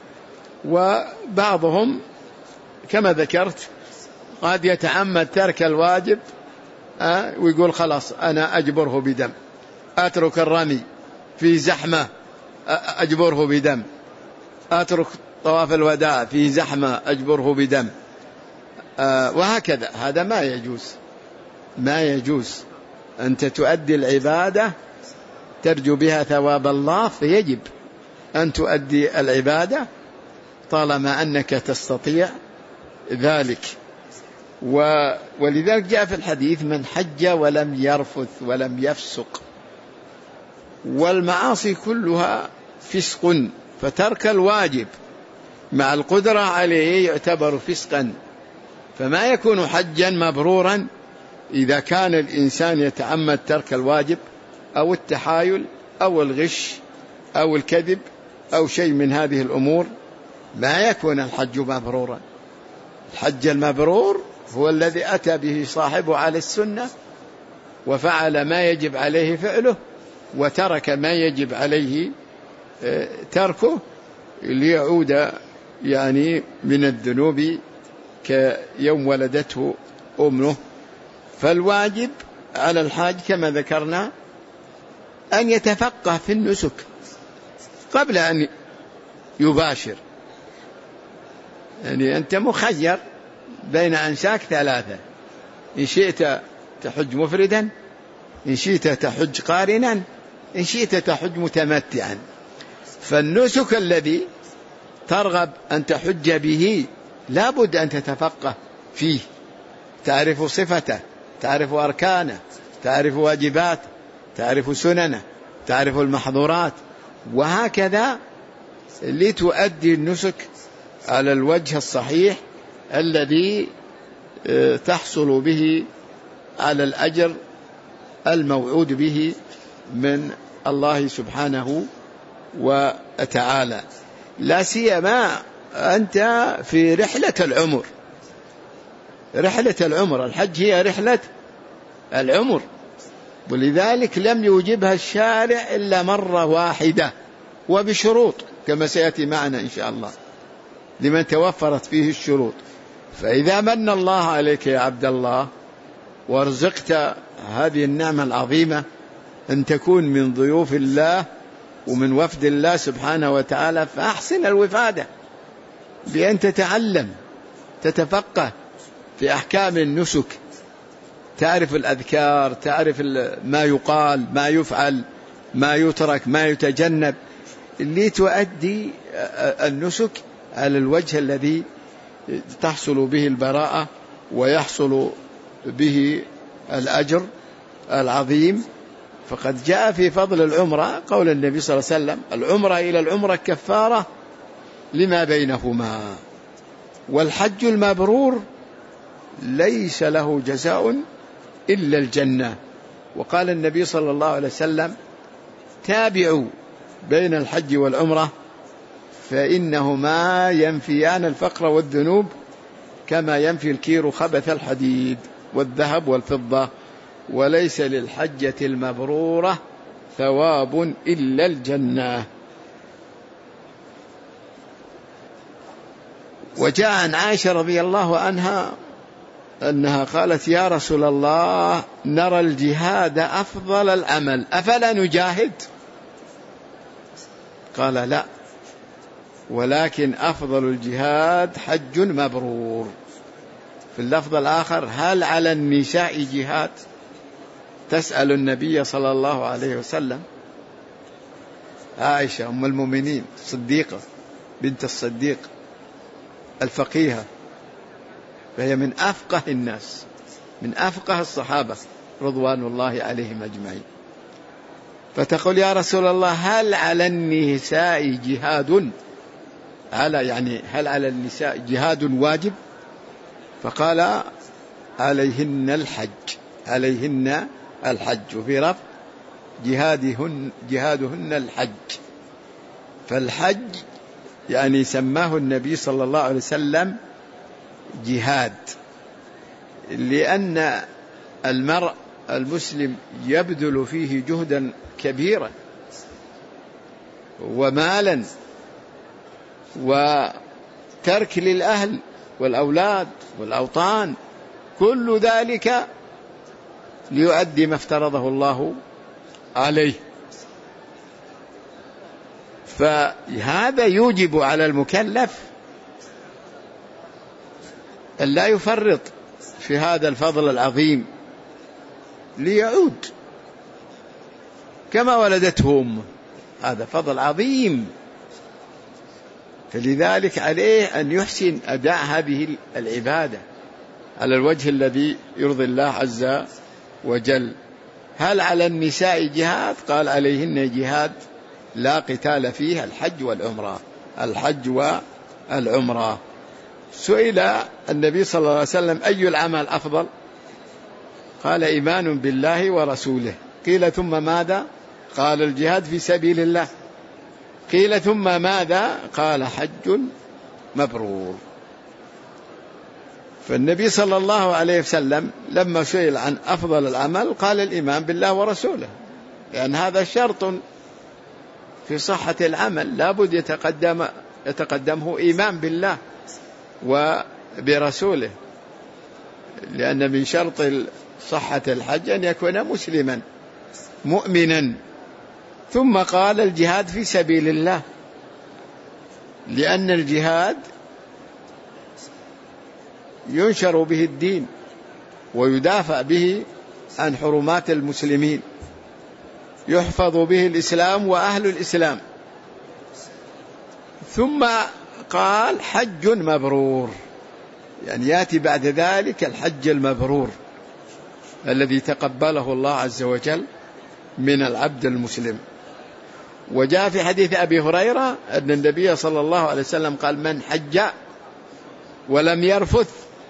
وبعضهم كما ذكرت قد يتعمد ترك الواجب أه ويقول خلاص أنا أجبره بدم، أترك الرمي في زحمة أجبره بدم، أترك طواف الوداع في زحمة أجبره بدم، أه وهكذا. هذا ما يجوز، ما يجوز. أنت تؤدي العبادة ترجو بها ثواب الله، فيجب أن تؤدي العبادة طالما أنك تستطيع ذلك. ولذلك جاء في الحديث من حج ولم يرفث ولم يفسق، والمعاصي كلها فسق، فترك الواجب مع القدرة عليه يعتبر فسقا، فما يكون حجا مبرورا إذا كان الإنسان يتعمد ترك الواجب أو التحايل أو الغش أو الكذب أو شيء من هذه الأمور، ما يكون الحج مبرورا. الحج المبرور هو الذي أتى به صاحبه على السنة وفعل ما يجب عليه فعله وترك ما يجب عليه تركه ليعود يعني من الذنوب كيوم ولدته أمه. فالواجب على الحاج كما ذكرنا أن يتفقه في النسك قبل أن يباشر. يعني أنت مخير بين أنساك ثلاثة، إن شئت تحج مفردا، إن شئت تحج قارنا، إن شئت تحج متمتعا. فالنسك الذي ترغب أن تحج به لا بد أن تتفقه فيه، تعرف صفته، تعرف أركانه، تعرف واجبات، تعرف سننه، تعرف المحظورات، وهكذا لتؤدي النسك على الوجه الصحيح الذي تحصل به على الأجر الموعود به من الله سبحانه وتعالى. لا سيما أنت في رحلة العمر. رحلة العمر، الحج هي رحلة العمر، ولذلك لم يوجبها الشارع إلا مرة واحدة وبشروط كما سيأتي معنا إن شاء الله لمن توفرت فيه الشروط. فإذا من الله عليك يا عبد الله وارزقت هذه النعمة العظيمة أن تكون من ضيوف الله ومن وفد الله سبحانه وتعالى، فأحسن الوفادة بأن تتعلم تتفقه في أحكام النسك، تعرف الأذكار، تعرف ما يقال، ما يفعل، ما يترك، ما يتجنب، اللي تؤدي النسك على الوجه الذي تحصل به البراءة ويحصل به الأجر العظيم. فقد جاء في فضل العمرة قول النبي صلى الله عليه وسلم: العمرة إلى العمرة كفارة لما بينهما، والحج المبرور ليس له جزاء إلا الجنة. وقال النبي صلى الله عليه وسلم: تابعوا بين الحج والعمرة فإنهما ينفيان الفقر والذنوب كما ينفي الكير خبث الحديد والذهب والفضة، وليس للحجة المبرورة ثواب إلا الجنة. وجاء عن عائشة رضي الله عنها أنها قالت: يا رسول الله، نرى الجهاد أفضل العمل، أفلا نجاهد؟ قال: لا، ولكن أفضل الجهاد حج مبرور. في اللفظ الآخر: هل على النساء جهاد؟ تسأل النبي صلى الله عليه وسلم. عائشة أم المؤمنين صديقة بنت الصديق الفقيهة، فهي من أفقه الناس، من أفقه الصحابة رضوان الله عليهم أجمعين. فتقول: يا رسول الله، هل على النساء جهاد؟ على يعني هل على النساء جهاد واجب؟ فقال: عليهن الحج، عليهن الحج، وفي رفض جهادهن جهادهن الحج. فالحج يعني سماه النبي صلى الله عليه وسلم جهاد، لأن المرء المسلم يبذل فيه جهدا كبيرا ومالا وترك للأهل والأولاد والأوطان، كل ذلك ليؤدي ما افترضه الله عليه. فهذا يوجب على المكلف أن لا يفرط في هذا الفضل العظيم ليعود كما ولدته أمه، هذا فضل عظيم. فلذلك عليه أن يحسن أداء هذه العبادة على الوجه الذي يرضي الله عز وجل. هل على النساء جهاد؟ قال: عليهن جهاد لا قتال فيه، الحج والعمرة، الحج والعمرة. سئل النبي صلى الله عليه وسلم: أي العمل أفضل؟ قال: إيمان بالله ورسوله. قيل: ثم ماذا؟ قال: الجهاد في سبيل الله. قيل: ثم ماذا؟ قال: حج مبرور. فالنبي صلى الله عليه وسلم لما سئل عن أفضل العمل قال: الإيمان بالله ورسوله، لأن هذا شرط في صحة العمل، لا بد يتقدم يتقدمه إيمان بالله وبرسوله، لأن من شرط صحة الحج أن يكون مسلما مؤمنا ثم قال الجهاد في سبيل الله، لأن الجهاد ينشر به الدين ويدافع به عن حرمات المسلمين، يحفظ به الإسلام وأهل الإسلام. ثم قال حج مبرور، يعني يأتي بعد ذلك الحج المبرور الذي تقبله الله عز وجل من العبد المسلم. وجاء في حديث أبي هريرة أن النبي صلى الله عليه وسلم قال: من حج ولم يرفث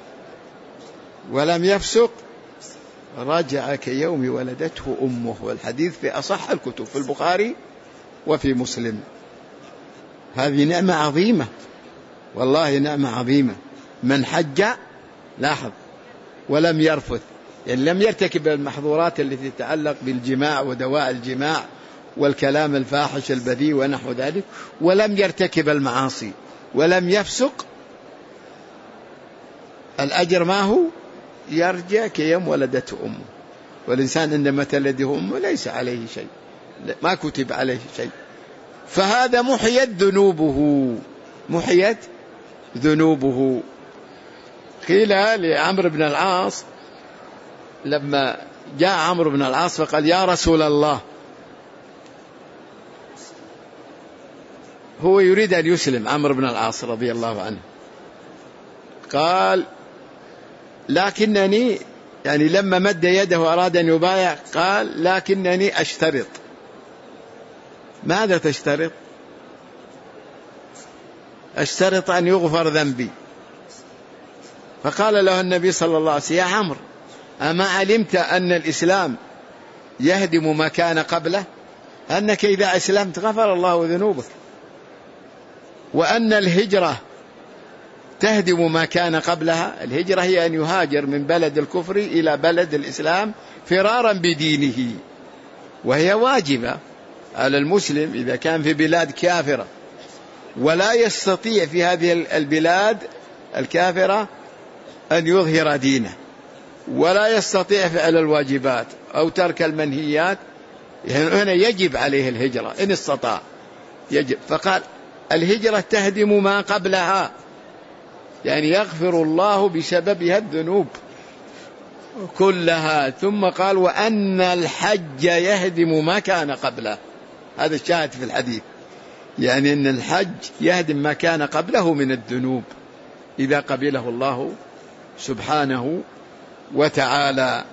ولم يفسق رجع كيوم ولدته أمه. والحديث في أصح الكتب في البخاري وفي مسلم. هذه نعمة عظيمة، والله نعمة عظيمة. من حج، لاحظ، ولم يرفث، يعني لم يرتكب المحظورات التي تتعلق بالجماع ودواء الجماع والكلام الفاحش البذيء ونحو ذلك، ولم يرتكب المعاصي ولم يفسق، الأجر ما هو؟ يرجع كيوم ولدته أمه. والإنسان عندما تلده أمه ليس عليه شيء، ما كتب عليه شيء، فهذا محيت ذنوبه، محيت ذنوبه. قيل لعمرو بن العاص لما جاء عمرو بن العاص فقال: يا رسول الله، هو يريد أن يسلم عمرو بن العاص رضي الله عنه، قال: لكنني، يعني لما مد يده وأراد أن يبايع قال: لكنني أشترط. ماذا تشترط؟ أشترط أن يغفر ذنبي. فقال له النبي صلى الله عليه وسلم: يا عمرو، أما علمت أن الإسلام يهدم ما كان قبله؟ أنك إذا أسلمت غفر الله ذنوبك، وأن الهجرة تهدم ما كان قبلها. الهجرة هي أن يهاجر من بلد الكفر إلى بلد الإسلام فرارا بدينه، وهي واجبة على المسلم إذا كان في بلاد كافرة ولا يستطيع في هذه البلاد الكافرة أن يظهر دينه، ولا يستطيع فعل الواجبات أو ترك المنهيات، هنا يجب عليه الهجرة إن استطاع، يجب. فقال: الهجرة تهدم ما قبلها، يعني يغفر الله بسببها الذنوب كلها. ثم قال: وأن الحج يهدم ما كان قبله. هذا الشاهد في الحديث، يعني أن الحج يهدم ما كان قبله من الذنوب إذا قبله الله سبحانه وتعالى.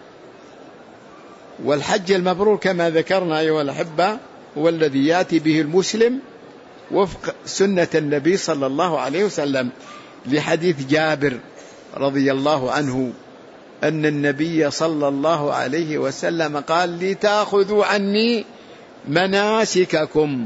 والحج المبرور كما ذكرنا أيها الأحبة هو الذي يأتي به المسلم وفق سنة النبي صلى الله عليه وسلم، لحديث جابر رضي الله عنه أن النبي صلى الله عليه وسلم قال: لتأخذوا عني مناسككم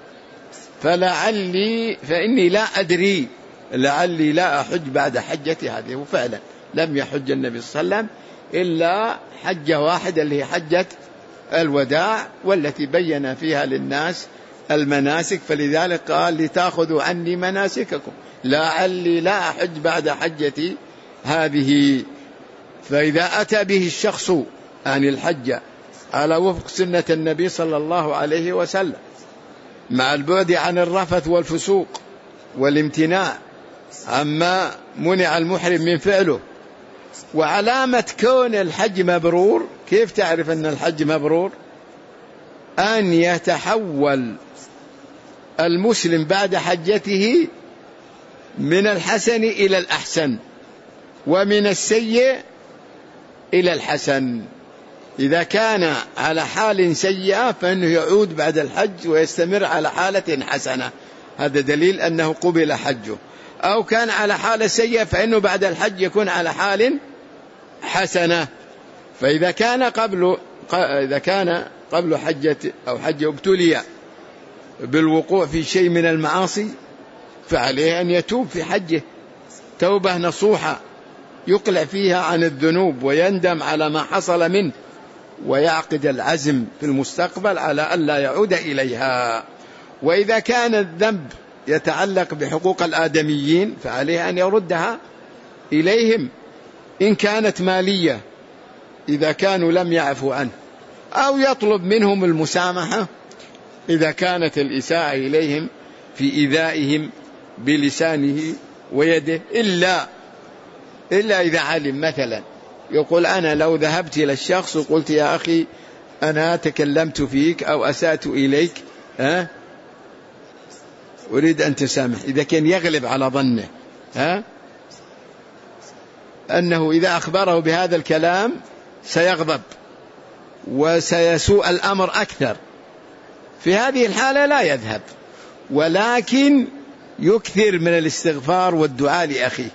فلعلي فإني لا أدري لعلي لا أحج بعد حجتي هذه. وفعلا لم يحج النبي صلى الله عليه وسلم إلا حجة واحدة اللي هي حجة الوداع، والتي بين فيها للناس المناسك، فلذلك قال: لتأخذوا عني مناسككم لعلي لا أحج بعد حجتي هذه. فإذا أتى به الشخص عن الحج على وفق سنة النبي صلى الله عليه وسلم مع البعد عن الرفث والفسوق والامتناع عما منع المحرم من فعله. وعلامة كون الحج مبرور، كيف تعرف أن الحج مبرور؟ أن يتحول المسلم بعد حجته من الحسن إلى الأحسن ومن السيء إلى الحسن. إذا كان على حال سيئة فإنه يعود بعد الحج ويستمر على حالة حسنة، هذا دليل أنه قبل حجه. أو كان على حالة سيئة فإنه بعد الحج يكون على حال حسنة. فإذا كان قبل إذا كان قبل حجة أو حج ابتلي بالوقوع في شيء من المعاصي فعليه أن يتوب في حجه توبة نصوحة يقلع فيها عن الذنوب ويندم على ما حصل منه، ويعقد العزم في المستقبل على ألا يعود إليها. وإذا كان الذنب يتعلق بحقوق الآدميين فعليه أن يردها إليهم إن كانت مالية إذا كانوا لم يعفوا عنه، أو يطلب منهم المسامحة إذا كانت الإساءة إليهم في إيذائهم بلسانه ويده، إلا إلا إذا علم مثلا، يقول أنا لو ذهبت إلى الشخص وقلت يا أخي أنا تكلمت فيك أو أسأت إليك، ها أريد أن تسامح، إذا كان يغلب على ظنه ها أنه إذا أخبره بهذا الكلام سيغضب وسيسوء الأمر أكثر، في هذه الحالة لا يذهب، ولكن يكثر من الاستغفار والدعاء لأخيه.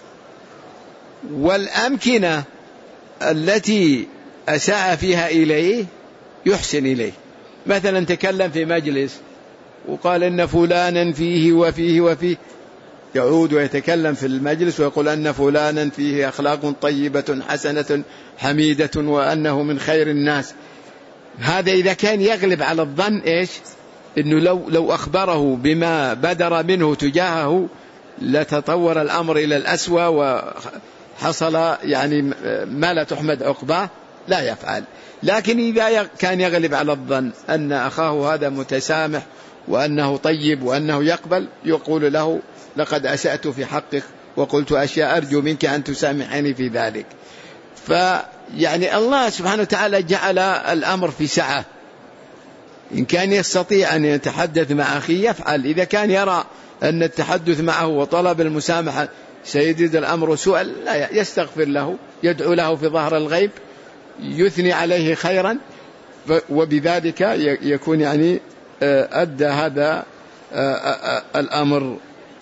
والأمكنة التي أساء فيها إليه يحسن إليه، مثلا تكلم في مجلس وقال إن فلانا فيه وفيه وفيه، يعود ويتكلم في المجلس ويقول أن فلانا فيه أخلاق طيبة حسنة حميدة وأنه من خير الناس. هذا إذا كان يغلب على الظن إيش؟ إنه لو, لو أخبره بما بدر منه تجاهه لتطور الأمر إلى الأسوأ وحصل يعني ما لا تحمد عقباه، لا يفعل. لكن إذا كان يغلب على الظن أن أخاه هذا متسامح وأنه طيب وأنه يقبل، يقول له لقد أسأت في حقك وقلت أشياء أرجو منك أن تسامحني في ذلك. فيعني الله سبحانه وتعالى جعل الأمر في سعة، إن كان يستطيع أن يتحدث مع أخيه يفعل، إذا كان يرى أن التحدث معه وطلب المسامحة سيزيد الأمر سوءا لا يستغفر له، يدعو له في ظهر الغيب، يثني عليه خيرا، وبذلك يكون يعني أدى هذا الأمر.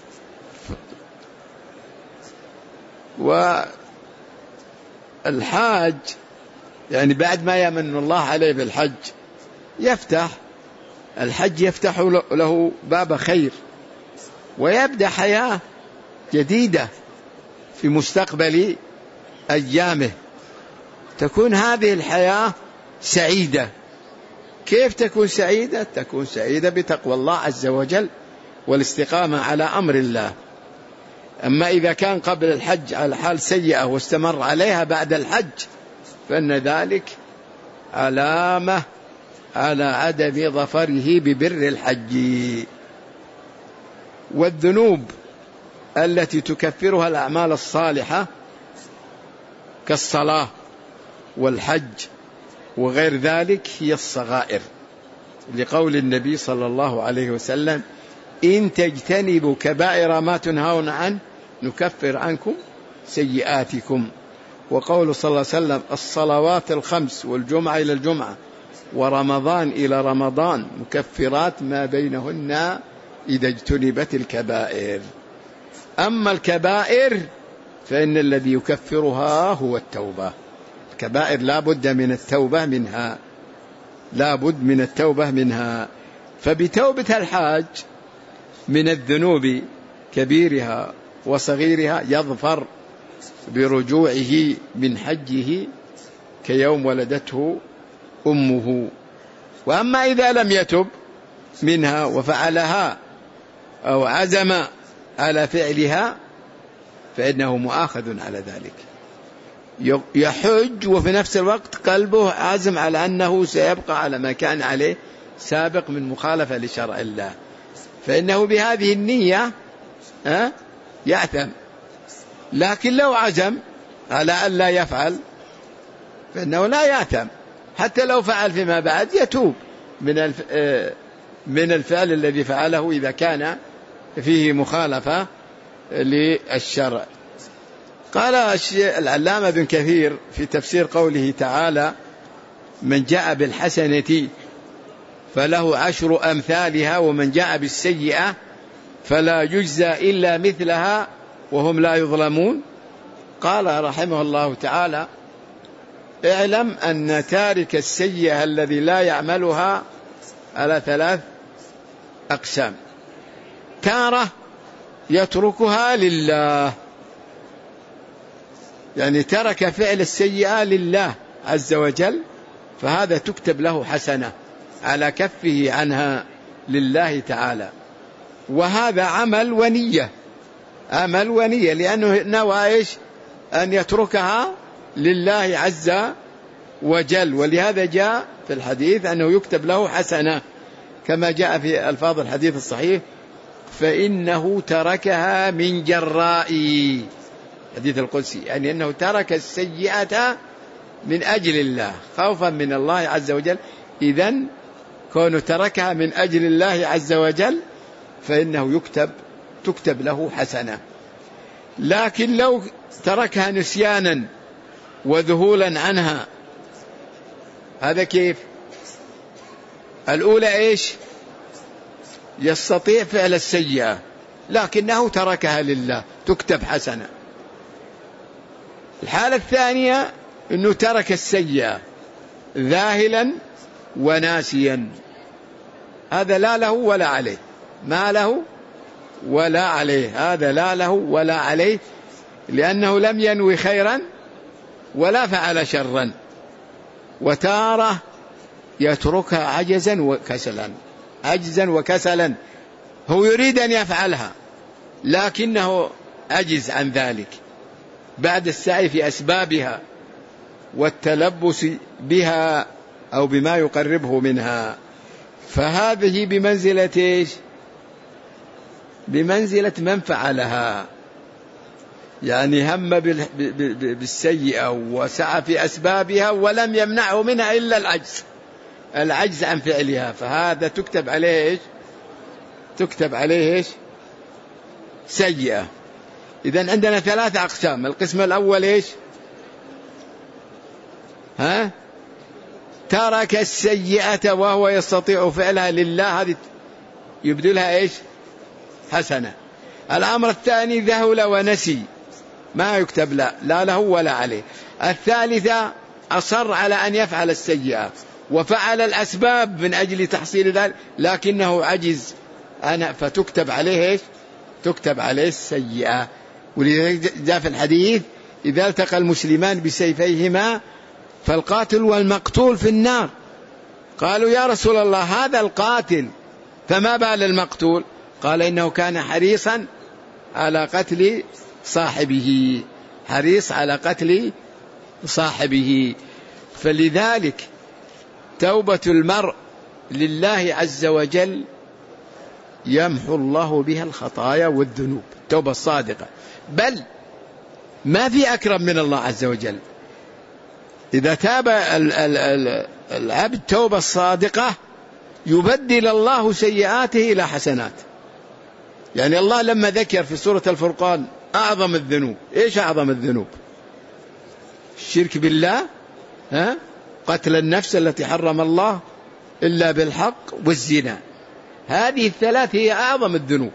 والحاج يعني بعد ما يمن الله عليه بالحج يفتح الحج يفتح له باب خير ويبدأ حياة جديدة في مستقبل أيامه، تكون هذه الحياة سعيدة. كيف تكون سعيدة؟ تكون سعيدة بتقوى الله عز وجل والاستقامة على أمر الله. أما إذا كان قبل الحج على حال سيئة واستمر عليها بعد الحج فإن ذلك علامة على عدم ظفره ببر الحج. والذنوب التي تكفرها الأعمال الصالحة كالصلاة والحج وغير ذلك هي الصغائر، لقول النبي صلى الله عليه وسلم إن تجتنبوا كبائر ما تنهون عنه نكفر عنكم سيئاتكم. وقول صلى الله عليه وسلم الصلوات الخمس والجمعة إلى الجمعة ورمضان إلى رمضان مكفرات ما بينهن إذا اجتنبت الكبائر. أما الكبائر فإن الذي يكفرها هو التوبة. الكبائر لا بد من التوبة منها، لا بد من التوبة منها. فبتوبة الحاج من الذنوب كبيرها وصغيرها يظفر برجوعه من حجه كيوم ولدته أمه. وأما إذا لم يتب منها وفعلها أو عزم على فعلها فإنه مؤاخذ على ذلك، يحج وفي نفس الوقت قلبه عزم على أنه سيبقى على ما كان عليه سابق من مخالفة لشرع الله، فإنه بهذه النية يأثم. لكن لو عزم على أن لا يفعل فإنه لا يأثم، حتى لو فعل فيما بعد يتوب من من الفعل الذي فعله إذا كان فيه مخالفة للشرع. قال العلامة ابن كثير في تفسير قوله تعالى من جاء بالحسنة فله عشر أمثالها ومن جاء بالسيئة فلا يجزى إلا مثلها وهم لا يظلمون. قال رحمه الله تعالى اعلم أن تارك السيئة الذي لا يعملها على ثلاث أقسام. تارة يتركها لله، يعني ترك فعل السيئة لله عز وجل فهذا تكتب له حسنة على كفه عنها لله تعالى، وهذا عمل ونية، عمل ونية لأنه نوى إيش؟ أن يتركها لله عز وجل. ولهذا جاء في الحديث أنه يكتب له حسنة كما جاء في ألفاظ الحديث الصحيح: فإنه تركها من جرائي، حديث القدسي، يعني أنه ترك السيئة من أجل الله خوفا من الله عز وجل. إذن كونه تركها من أجل الله عز وجل فإنه يكتب تكتب له حسنة. لكن لو تركها نسيانا وذهولا عنها، هذا كيف؟ الأولى إيش؟ يستطيع فعل السيئة لكنه تركها لله، تكتب حسنة. الحالة الثانية أنه ترك السيئة ذاهلا وناسيا، هذا لا له ولا عليه، ما له ولا عليه، هذا لا له ولا عليه، لأنه لم ينوي خيرا ولا فعل شرا. وتارة يتركها عجزا وكسلا، عجزا وكسلا، هو يريد أن يفعلها لكنه عجز عن ذلك بعد السعي في أسبابها والتلبس بها أو بما يقربه منها. فهذه بمنزلة إيش؟ بمنزلة من فعلها، يعني هم بالسيئة وسعى في أسبابها ولم يمنعه منها إلا العجز العجز عن فعلها، فهذا تكتب عليه إيش؟ تكتب عليه إيش؟ سيئة. إذن عندنا ثلاثة أقسام. القسم الأول إيش؟ ها؟ ترك السيئة وهو يستطيع فعلها لله، هذه يبدلها إيش؟ حسنة. الأمر الثاني ذهل ونسي، ما يكتب لا, لا له ولا عليه. الثالثة أصر على أن يفعل السيئة وفعل الأسباب من أجل تحصيل ذلك لكنه عجز أنا، فتكتب عليه إيش؟ تكتب عليه السيئة. ولذلك جاء في الحديث: إذا التقى المسلمان بسيفيهما فالقاتل والمقتول في النار. قالوا: يا رسول الله هذا القاتل فما بال المقتول؟ قال: إنه كان حريصا على قتل صاحبه، حريص على قتل صاحبه. فلذلك توبة المرء لله عز وجل يمحو الله بها الخطايا والذنوب، التوبة الصادقة، بل ما في أكرم من الله عز وجل. إذا تاب العبد توبة الصادقة يبدل الله سيئاته إلى حسنات. يعني الله لما ذكر في سورة الفرقان أعظم الذنوب، إيش أعظم الذنوب؟ الشرك بالله، ها؟ قتل النفس التي حرم الله إلا بالحق، والزنا. هذه الثلاث هي أعظم الذنوب،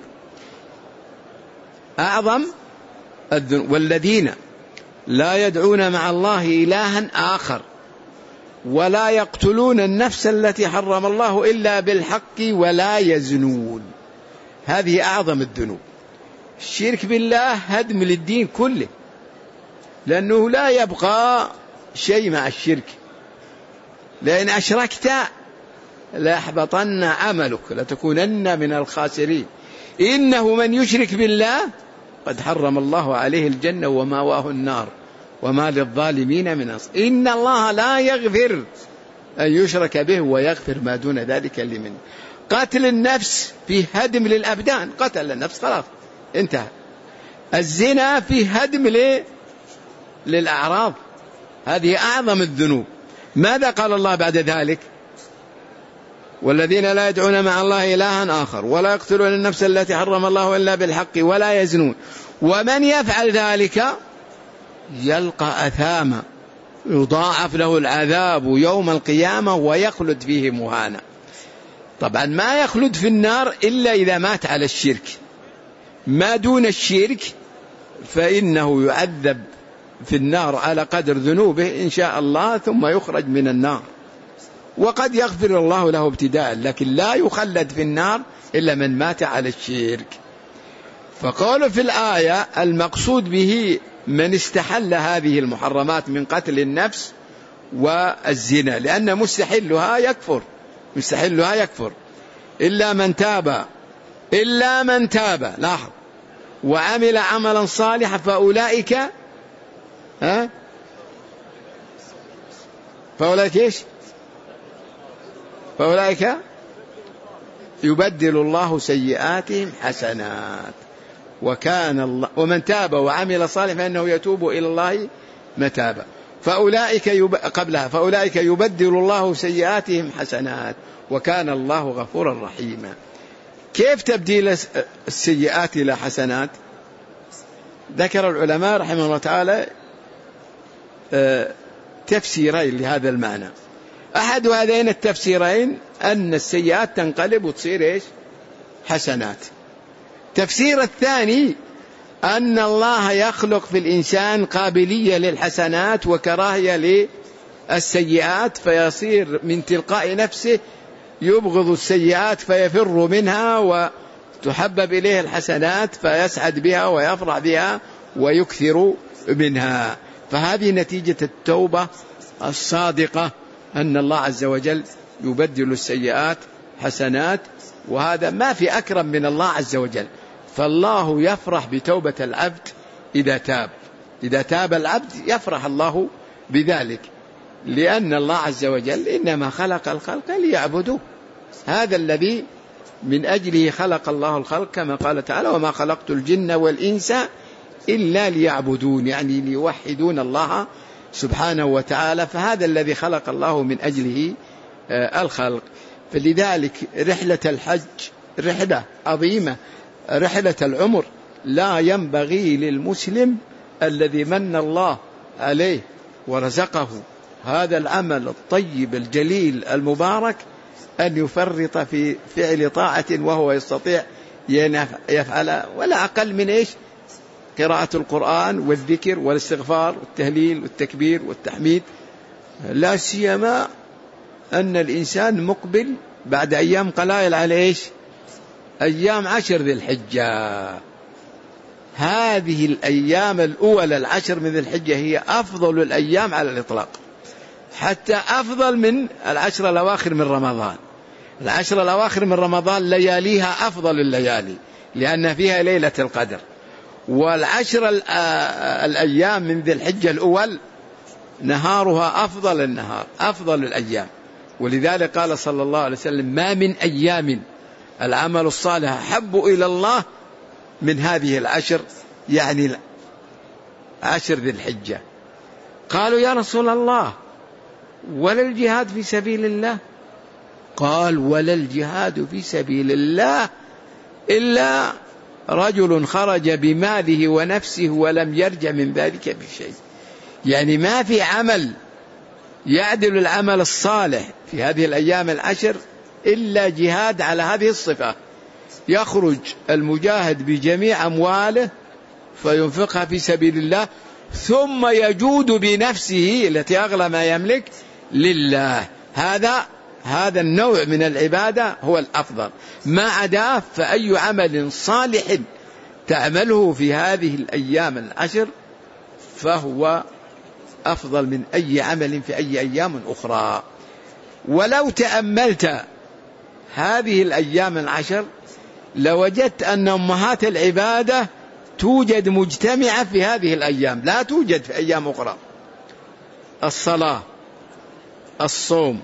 أعظم الذنوب. والذين لا يدعون مع الله إلها آخر ولا يقتلون النفس التي حرم الله إلا بالحق ولا يزنون، هذه أعظم الذنوب. الشرك بالله هدم للدين كله، لأنه لا يبقى شيء مع الشرك، لأن أشركت ليحبطن عملك لتكونن من الخاسرين. إنه من يشرك بالله قد حرم الله عليه الجنة ومأواه النار وما للظالمين من أنصار. إن الله لا يغفر أن يشرك به ويغفر ما دون ذلك لمن. قتل النفس فيه هدم للأبدان، قتل النفس خلاص انتهى. الزنا فيه هدم للأعراض، هذه أعظم الذنوب. ماذا قال الله بعد ذلك؟ والذين لا يدعون مع الله إلها آخر ولا يقتلون النفس التي حرم الله إلا بالحق ولا يزنون ومن يفعل ذلك يلقى أثاما يضاعف له العذاب يوم القيامة ويخلد فيه مهانا. طبعا ما يخلد في النار إلا إذا مات على الشرك، ما دون الشرك فإنه يعذب في النار على قدر ذنوبه إن شاء الله ثم يخرج من النار، وقد يغفر الله له ابتداء، لكن لا يخلد في النار إلا من مات على الشرك. فقالوا في الآية المقصود به من استحل هذه المحرمات من قتل النفس والزنا، لأن مستحلها يكفر، مستحلها يكفر إلا من تاب، إلا من تاب لاحظ وعمل عملا صالحا فأولئك ها فأولئك إيش؟ فأولئك يبدل الله سيئاتهم حسنات وكان الله ومن تاب وعمل صالحا فإنه يتوب إلى الله متابا. فأولئك يب... قبلها فأولئك يبدل الله سيئاتهم حسنات وكان الله غفورا رحيما. كيف تبديل السيئات إلى حسنات؟ ذكر العلماء رحمه الله تعالى تفسيرين لهذا المعنى. أحد هذين التفسيرين أن السيئات تنقلب وتصير إيش؟ حسنات. تفسير الثاني أن الله يخلق في الإنسان قابلية للحسنات وكراهية للسيئات، فيصير من تلقاء نفسه يبغض السيئات فيفر منها وتحبب إليه الحسنات فيسعد بها ويفرح بها ويكثر منها. فهذه نتيجة التوبة الصادقة، أن الله عز وجل يبدل السيئات حسنات، وهذا ما في أكرم من الله عز وجل. فالله يفرح بتوبة العبد إذا تاب، إذا تاب العبد يفرح الله بذلك، لأن الله عز وجل إنما خلق الخلق ليعبدوه، هذا الذي من أجله خلق الله الخلق، كما قال تعالى وما خلقت الجن والإنس إلا ليعبدون، يعني ليوحدون الله سبحانه وتعالى. فهذا الذي خلق الله من أجله الخلق. فلذلك رحلة الحج رحلة عظيمة، رحلة العمر، لا ينبغي للمسلم الذي من الله عليه ورزقه هذا العمل الطيب الجليل المبارك أن يفرط في فعل طاعة وهو يستطيع يفعل، ولا أقل من إيش؟ قراءة القرآن والذكر والاستغفار والتهليل والتكبير والتحميد، لا سيما أن الإنسان مقبل بعد أيام قلائل على إيش؟ أيام عشر ذي الحجة. هذه الأيام الأولى العشر من ذي الحجة هي أفضل الأيام على الإطلاق، حتى أفضل من العشر الأواخر من رمضان. العشر الأواخر من رمضان لياليها أفضل الليالي لأن فيها ليلة القدر، والعشر الأيام من ذي الحجة الأول نهارها أفضل النهار، أفضل الأيام. ولذلك قال صلى الله عليه وسلم ما من أيام العمل الصالح أحب إلى الله من هذه العشر، يعني عشر ذي الحجة. قالوا يا رسول الله ولا الجهاد في سبيل الله؟ قال ولا الجهاد في سبيل الله إلا رجل خرج بماله ونفسه ولم يرجع من ذلك بشيء. يعني ما في عمل يعدل العمل الصالح في هذه الأيام العشر إلا جهاد على هذه الصفة، يخرج المجاهد بجميع أمواله فينفقها في سبيل الله، ثم يجود بنفسه التي أغلى ما يملك لله. هذا هذا النوع من العبادة هو الأفضل. ما عداه فأي عمل صالح تعمله في هذه الأيام العشر فهو أفضل من أي عمل في أي أيام أخرى. ولو تأملت هذه الأيام العشر لوجدت أن أمهات العبادة توجد مجتمعة في هذه الأيام، لا توجد في أيام أخرى. الصلاة، الصوم،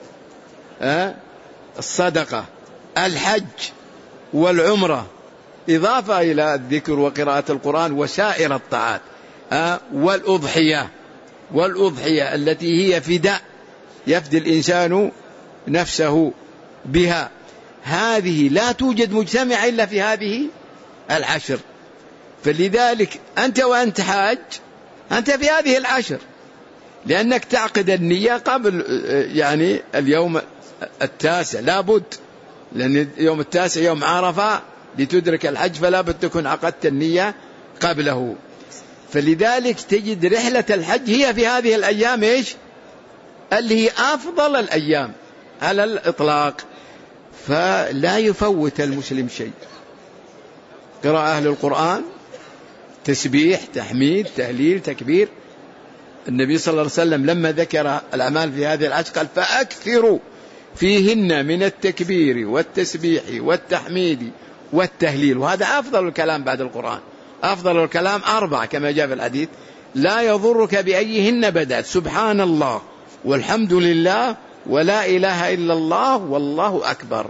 الصدقة، الحج والعمرة، إضافة إلى الذكر وقراءة القرآن وسائر الطاعات، والأضحية والأضحية التي هي فداء يفدي الإنسان نفسه بها. هذه لا توجد مجتمع إلا في هذه العشر. فلذلك أنت وأنت حاج أنت في هذه العشر، لأنك تعقد النية قبل يعني اليوم التاسع، لا بد، لأن يوم التاسع يوم عرفة لتدرك الحج، فلا بد تكون عقدت النية قبله. فلذلك تجد رحلة الحج هي في هذه الأيام إيش؟ اللي هي أفضل الأيام على الإطلاق. فلا يفوت المسلم شيء، قراءة أهل القرآن، تسبيح، تحميد، تهليل، تكبير. النبي صلى الله عليه وسلم لما ذكر الأعمال في هذه العشر قال فأكثروا فيهن من التكبير والتسبيح والتحميد والتهليل. وهذا أفضل الكلام بعد القرآن. أفضل الكلام أربع كما جاء في الحديث: لا يضرك بأيهن بدأت، سبحان الله والحمد لله ولا إله إلا الله والله أكبر.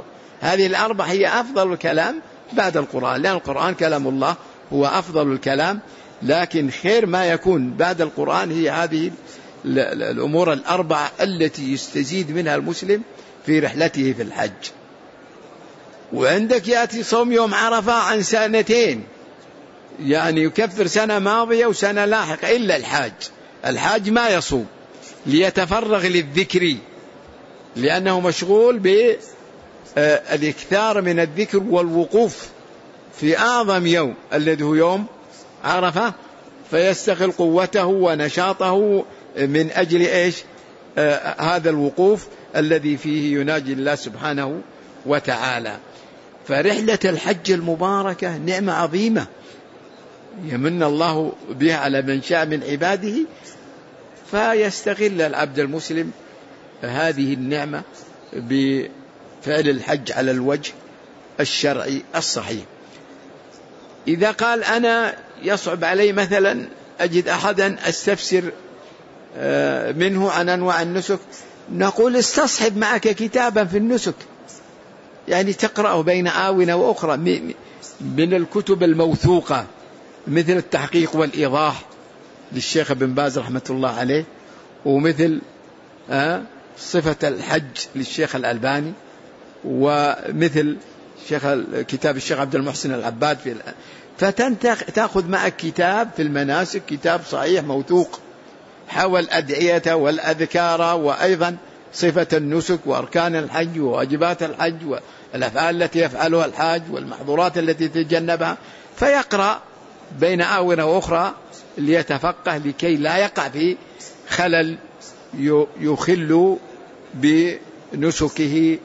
هذه الأربع هي أفضل الكلام بعد القرآن، لأن القرآن كلام الله هو أفضل الكلام، لكن خير ما يكون بعد القرآن هي هذه الأمور الأربعة التي يستزيد منها المسلم في رحلته في الحج. وعندك يأتي صوم يوم عرفة عن سنتين، يعني يكفر سنة ماضية وسنة لاحقة، إلا الحاج. الحاج ما يصوم ليتفرغ للذكر، لأنه مشغول بالإكثار من الذكر والوقوف في أعظم يوم الذي هو يوم عرفة، فيستغل قوته ونشاطه من أجل إيش؟ آه هذا الوقوف الذي فيه يناجي الله سبحانه وتعالى. فرحلة الحج المباركة نعمة عظيمة يمن الله بها على من شاء من عباده، فيستغل العبد المسلم هذه النعمة بفعل الحج على الوجه الشرعي الصحيح. إذا قال أنا يصعب علي مثلا أجد أحدا أستفسر منه عن أنواع النسك، نقول استصحب معك كتابا في النسك، يعني تقرأه بين آونة وأخرى من الكتب الموثوقة، مثل التحقيق والإيضاح للشيخ ابن باز رحمة الله عليه، ومثل صفة الحج للشيخ الألباني، ومثل شيخ كتاب الشيخ عبد المحسن العباد في فتأخذ معك كتاب في المناسك، كتاب صحيح موثوق حول الأدعية والأذكار، وأيضا صفة النسك وأركان الحج وواجبات الحج والأفعال التي يفعلها الحاج والمحظورات التي تتجنبها، فيقرأ بين آونة وأخرى ليتفقه لكي لا يقع في خلل يخل بنسكه،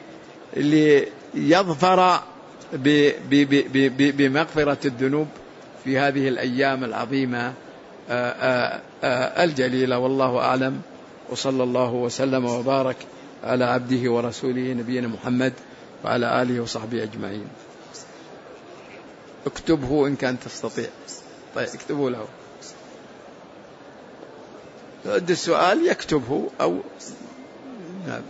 ليظفر بمغفرة الذنوب في هذه الأيام العظيمة الجليلة. والله أعلم، وصلى الله وسلم وبارك على عبده ورسوله نبينا محمد وعلى آله وصحبه أجمعين. اكتبه إن كان تستطيع. طيب اكتبوا له عند السؤال يكتبه أو نعم.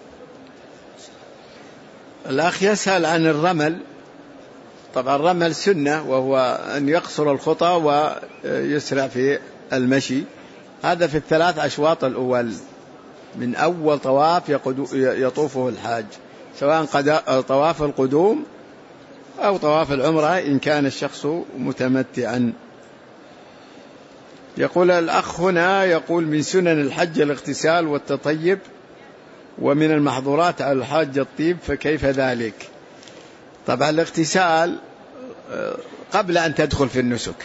الأخ يسأل عن الرمل. طبعا الرمل سنة، وهو أن يقصر الخطى ويسرع في المشي. هذا في الثلاث أشواط الأول من أول طواف يطوفه الحاج، سواء طواف القدوم أو طواف العمرة إن كان الشخص متمتعا. يقول الأخ هنا، يقول من سنن الحج الاغتسال والتطيب، ومن المحظورات على الحاج الطيب، فكيف ذلك؟ طبعا الاغتسال قبل أن تدخل في النسك،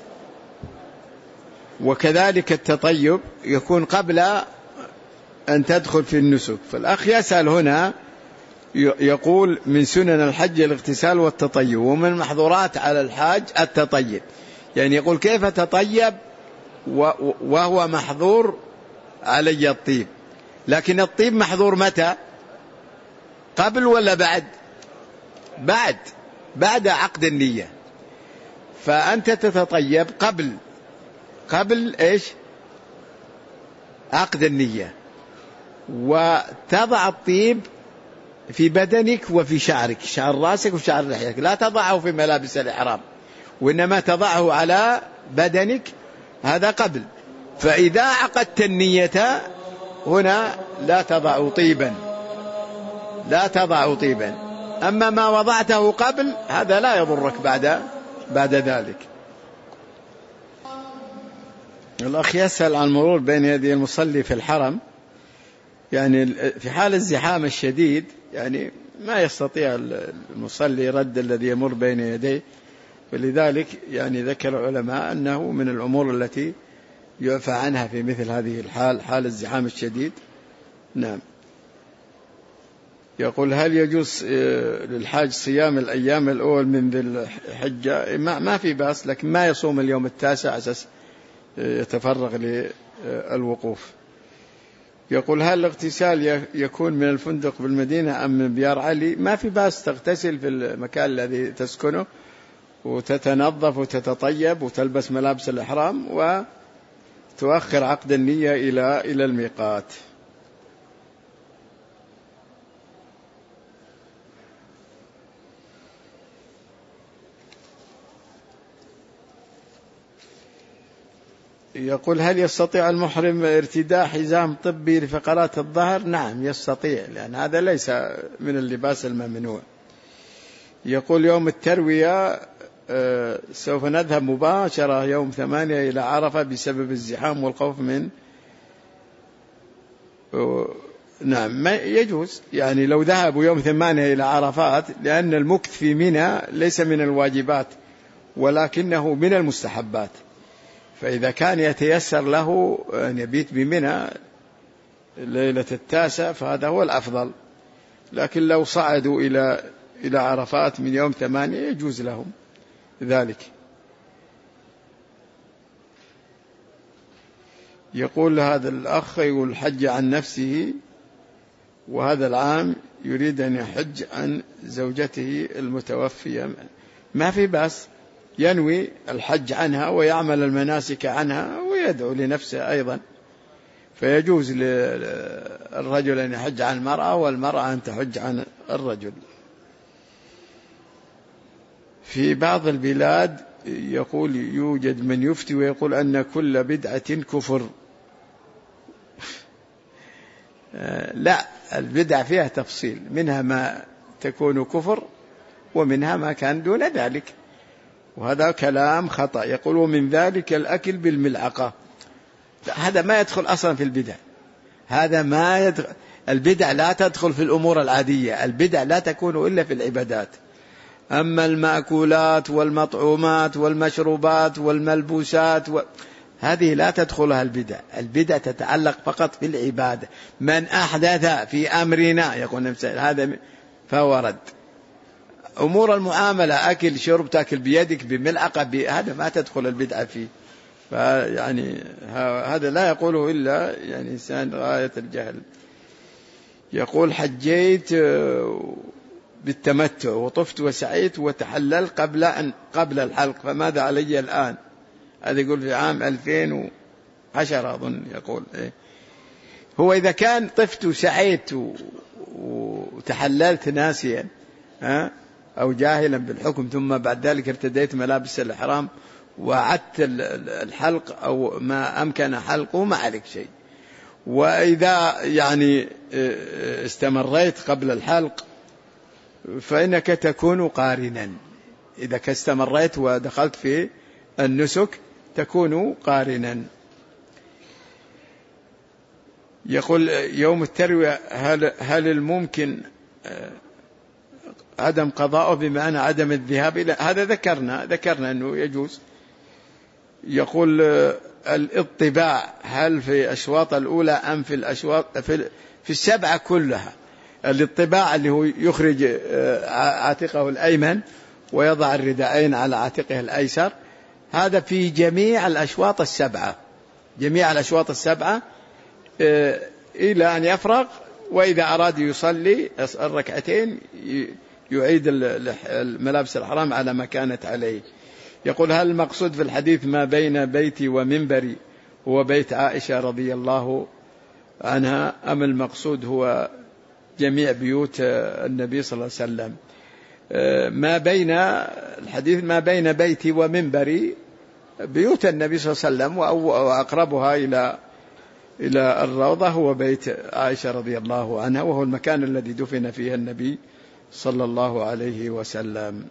وكذلك التطيب يكون قبل أن تدخل في النسك. فالأخ يسأل هنا يقول من سنن الحج الاغتسال والتطيب، ومن المحظورات على الحاج التطيب، يعني يقول كيف تطيب وهو محظور علي الطيب؟ لكن الطيب محظور متى؟ قبل ولا بعد؟ بعد بعد عقد النية. فأنت تتطيب قبل قبل إيش؟ عقد النية، وتضع الطيب في بدنك وفي شعرك، شعر راسك وشعر لحيتك، لا تضعه في ملابس الإحرام، وإنما تضعه على بدنك، هذا قبل. فإذا عقدت النية هنا لا تضع طيبا، لا تضع طيبا. أما ما وضعته قبل هذا لا يضرك بعد بعد ذلك. الأخ يسأل عن المرور بين يدي المصلي في الحرم، يعني في حال الزحام الشديد يعني ما يستطيع المصلي رد الذي يمر بين يديه، ولذلك يعني ذكر العلماء أنه من الأمور التي يعفى عنها في مثل هذه الحال، حال الزحام الشديد. نعم. يقول هل يجوز للحاج صيام الأيام الأول من ذي الحجة؟ ما في بأس، لكن ما يصوم اليوم التاسع أساس يتفرغ للوقوف. يقول هل الاغتسال يكون من الفندق بالمدينة أم من بيار علي؟ ما في بأس تغتسل في المكان الذي تسكنه، وتتنظف وتتطيب وتلبس ملابس الإحرام، وتؤخر عقد النية إلى إلى الميقات. يقول هل يستطيع المحرم ارتداء حزام طبي لفقرات الظهر؟ نعم يستطيع، لأن هذا ليس من اللباس الممنوع. يقول يوم التروية سوف نذهب مباشرة يوم ثمانية إلى عرفة بسبب الزحام والخوف من نعم ما يجوز، يعني لو ذهبوا يوم ثمانية إلى عرفات، لأن المكث في منى ليس من الواجبات ولكنه من المستحبات، فإذا كان يتيسر له أن يبيت بمنى ليلة التاسع فهذا هو الأفضل، لكن لو صعدوا إلى إلى عرفات من يوم ثمانية يجوز لهم ذلك. يقول هذا الأخ يقول الحج عن نفسه وهذا العام يريد أن يحج عن زوجته المتوفية، ما في بأس، ينوي الحج عنها ويعمل المناسك عنها ويدعو لنفسه أيضا، فيجوز للرجل أن يحج عن المرأة والمرأة أن تحج عن الرجل. في بعض البلاد يقول يوجد من يفتي ويقول أن كل بدعة كفر. لا، البدع فيها تفصيل، منها ما تكون كفر ومنها ما كان دون ذلك، وهذا كلام خطأ. يقول ومن ذلك الأكل بالملعقة، هذا ما يدخل أصلا في البدع، هذا ما يدخل. البدع لا تدخل في الأمور العادية، البدع لا تكون إلا في العبادات. أما المأكولات والمطعومات والمشروبات والملبوسات و... هذه لا تدخلها البدع، البدع تتعلق فقط في العبادة. من أحدث في أمرنا يقول هذا فهو رد. أمور المعاملة أكل شرب تأكل بيدك بملعقة ب... هذا ما تدخل البدعة فيه، فيعني هذا لا يقوله إلا يعني إنسان غاية الجهل. يقول حجيت بالتمتع وطفت وسعيت وتحلل قبل أن قبل الحلق، فماذا علي الآن؟ هذا يقول في عام ألفين وعشرة أظن يقول إيه. هو إذا كان طفت وسعيت وتحللت ناسيا ها أو جاهلا بالحكم ثم بعد ذلك ارتديت ملابس الإحرام وعدت الحلق أو ما أمكن حلقه ما عليك شيء. وإذا يعني استمريت قبل الحلق فإنك تكون قارنا، إذا استمريت ودخلت في النسك تكون قارنا. يقول يوم التروية هل, هل الممكن عدم قضاءه بمعنى عدم الذهاب إلى هذا؟ ذكرنا ذكرنا أنه يجوز. يقول الاطباع هل في الأشواط الأولى أم في الأشواط في, في السبعة كلها؟ الاطباع اللي هو يخرج عاتقه الأيمن ويضع الرداءين على عاتقه الأيسر، هذا في جميع الأشواط السبعة، جميع الأشواط السبعة إلى أن يفرغ، وإذا أراد يصلي الركعتين يعيد الملابس الحرام على ما كانت عليه. يقول هل المقصود في الحديث ما بين بيتي ومنبري هو بيت عائشة رضي الله عنها، أم المقصود هو جميع بيوت النبي صلى الله عليه وسلم؟ ما بين الحديث ما بين بيتي ومنبري بيوت النبي صلى الله عليه وسلم، وأقربها إلى إلى الروضة هو بيت عائشة رضي الله عنها، وهو المكان الذي دفن فيه النبي صلى الله عليه وسلم.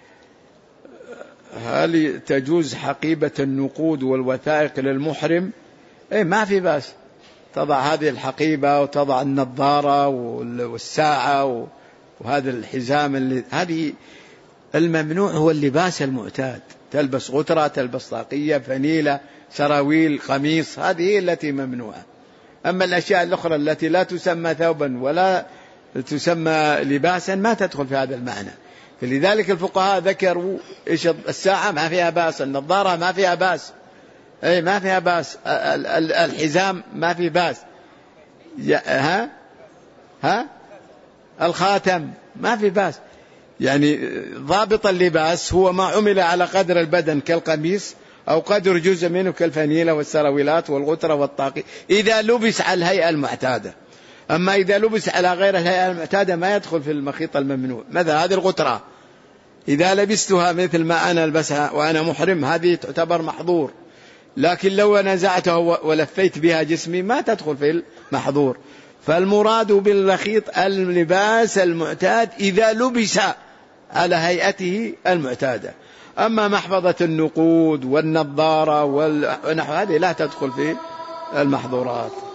هل تجوز حقيبة النقود والوثائق للمحرم؟ إيه ما في بأس، تضع هذه الحقيبة وتضع النظارة والساعة وهذا الحزام اللي هذه. الممنوع هو اللباس المعتاد، تلبس غترة، تلبس طاقية، فنيلة، سراويل، قميص، هذه التي ممنوعة. أما الأشياء الأخرى التي لا تسمى ثوبا ولا تسمى لباسا ما تدخل في هذا المعنى. فلذلك الفقهاء ذكروا إيش الساعة ما فيها باس، النظارة ما فيها باس، أي ما فيها باس، الحزام ما في باس، ها ها الخاتم ما في باس. يعني ضابط اللباس هو ما عمل على قدر البدن كالقميص أو قدر جزء منه كالفنيلة والسراويلات والغترة والطاقي إذا لبس على الهيئة المعتادة. أما إذا لبس على غير الهيئة المعتادة ما يدخل في المخيط الممنوع. مثلا هذه الغترة إذا لبستها مثل ما أنا ألبسها وأنا محرم هذه تعتبر محظور، لكن لو نزعته ولفيت بها جسمي ما تدخل في المحظور. فالمراد باللخيط اللباس المعتاد إذا لبس على هيئته المعتادة. أما محفظة النقود والنظارة ونحو هذه لا تدخل في المحظورات.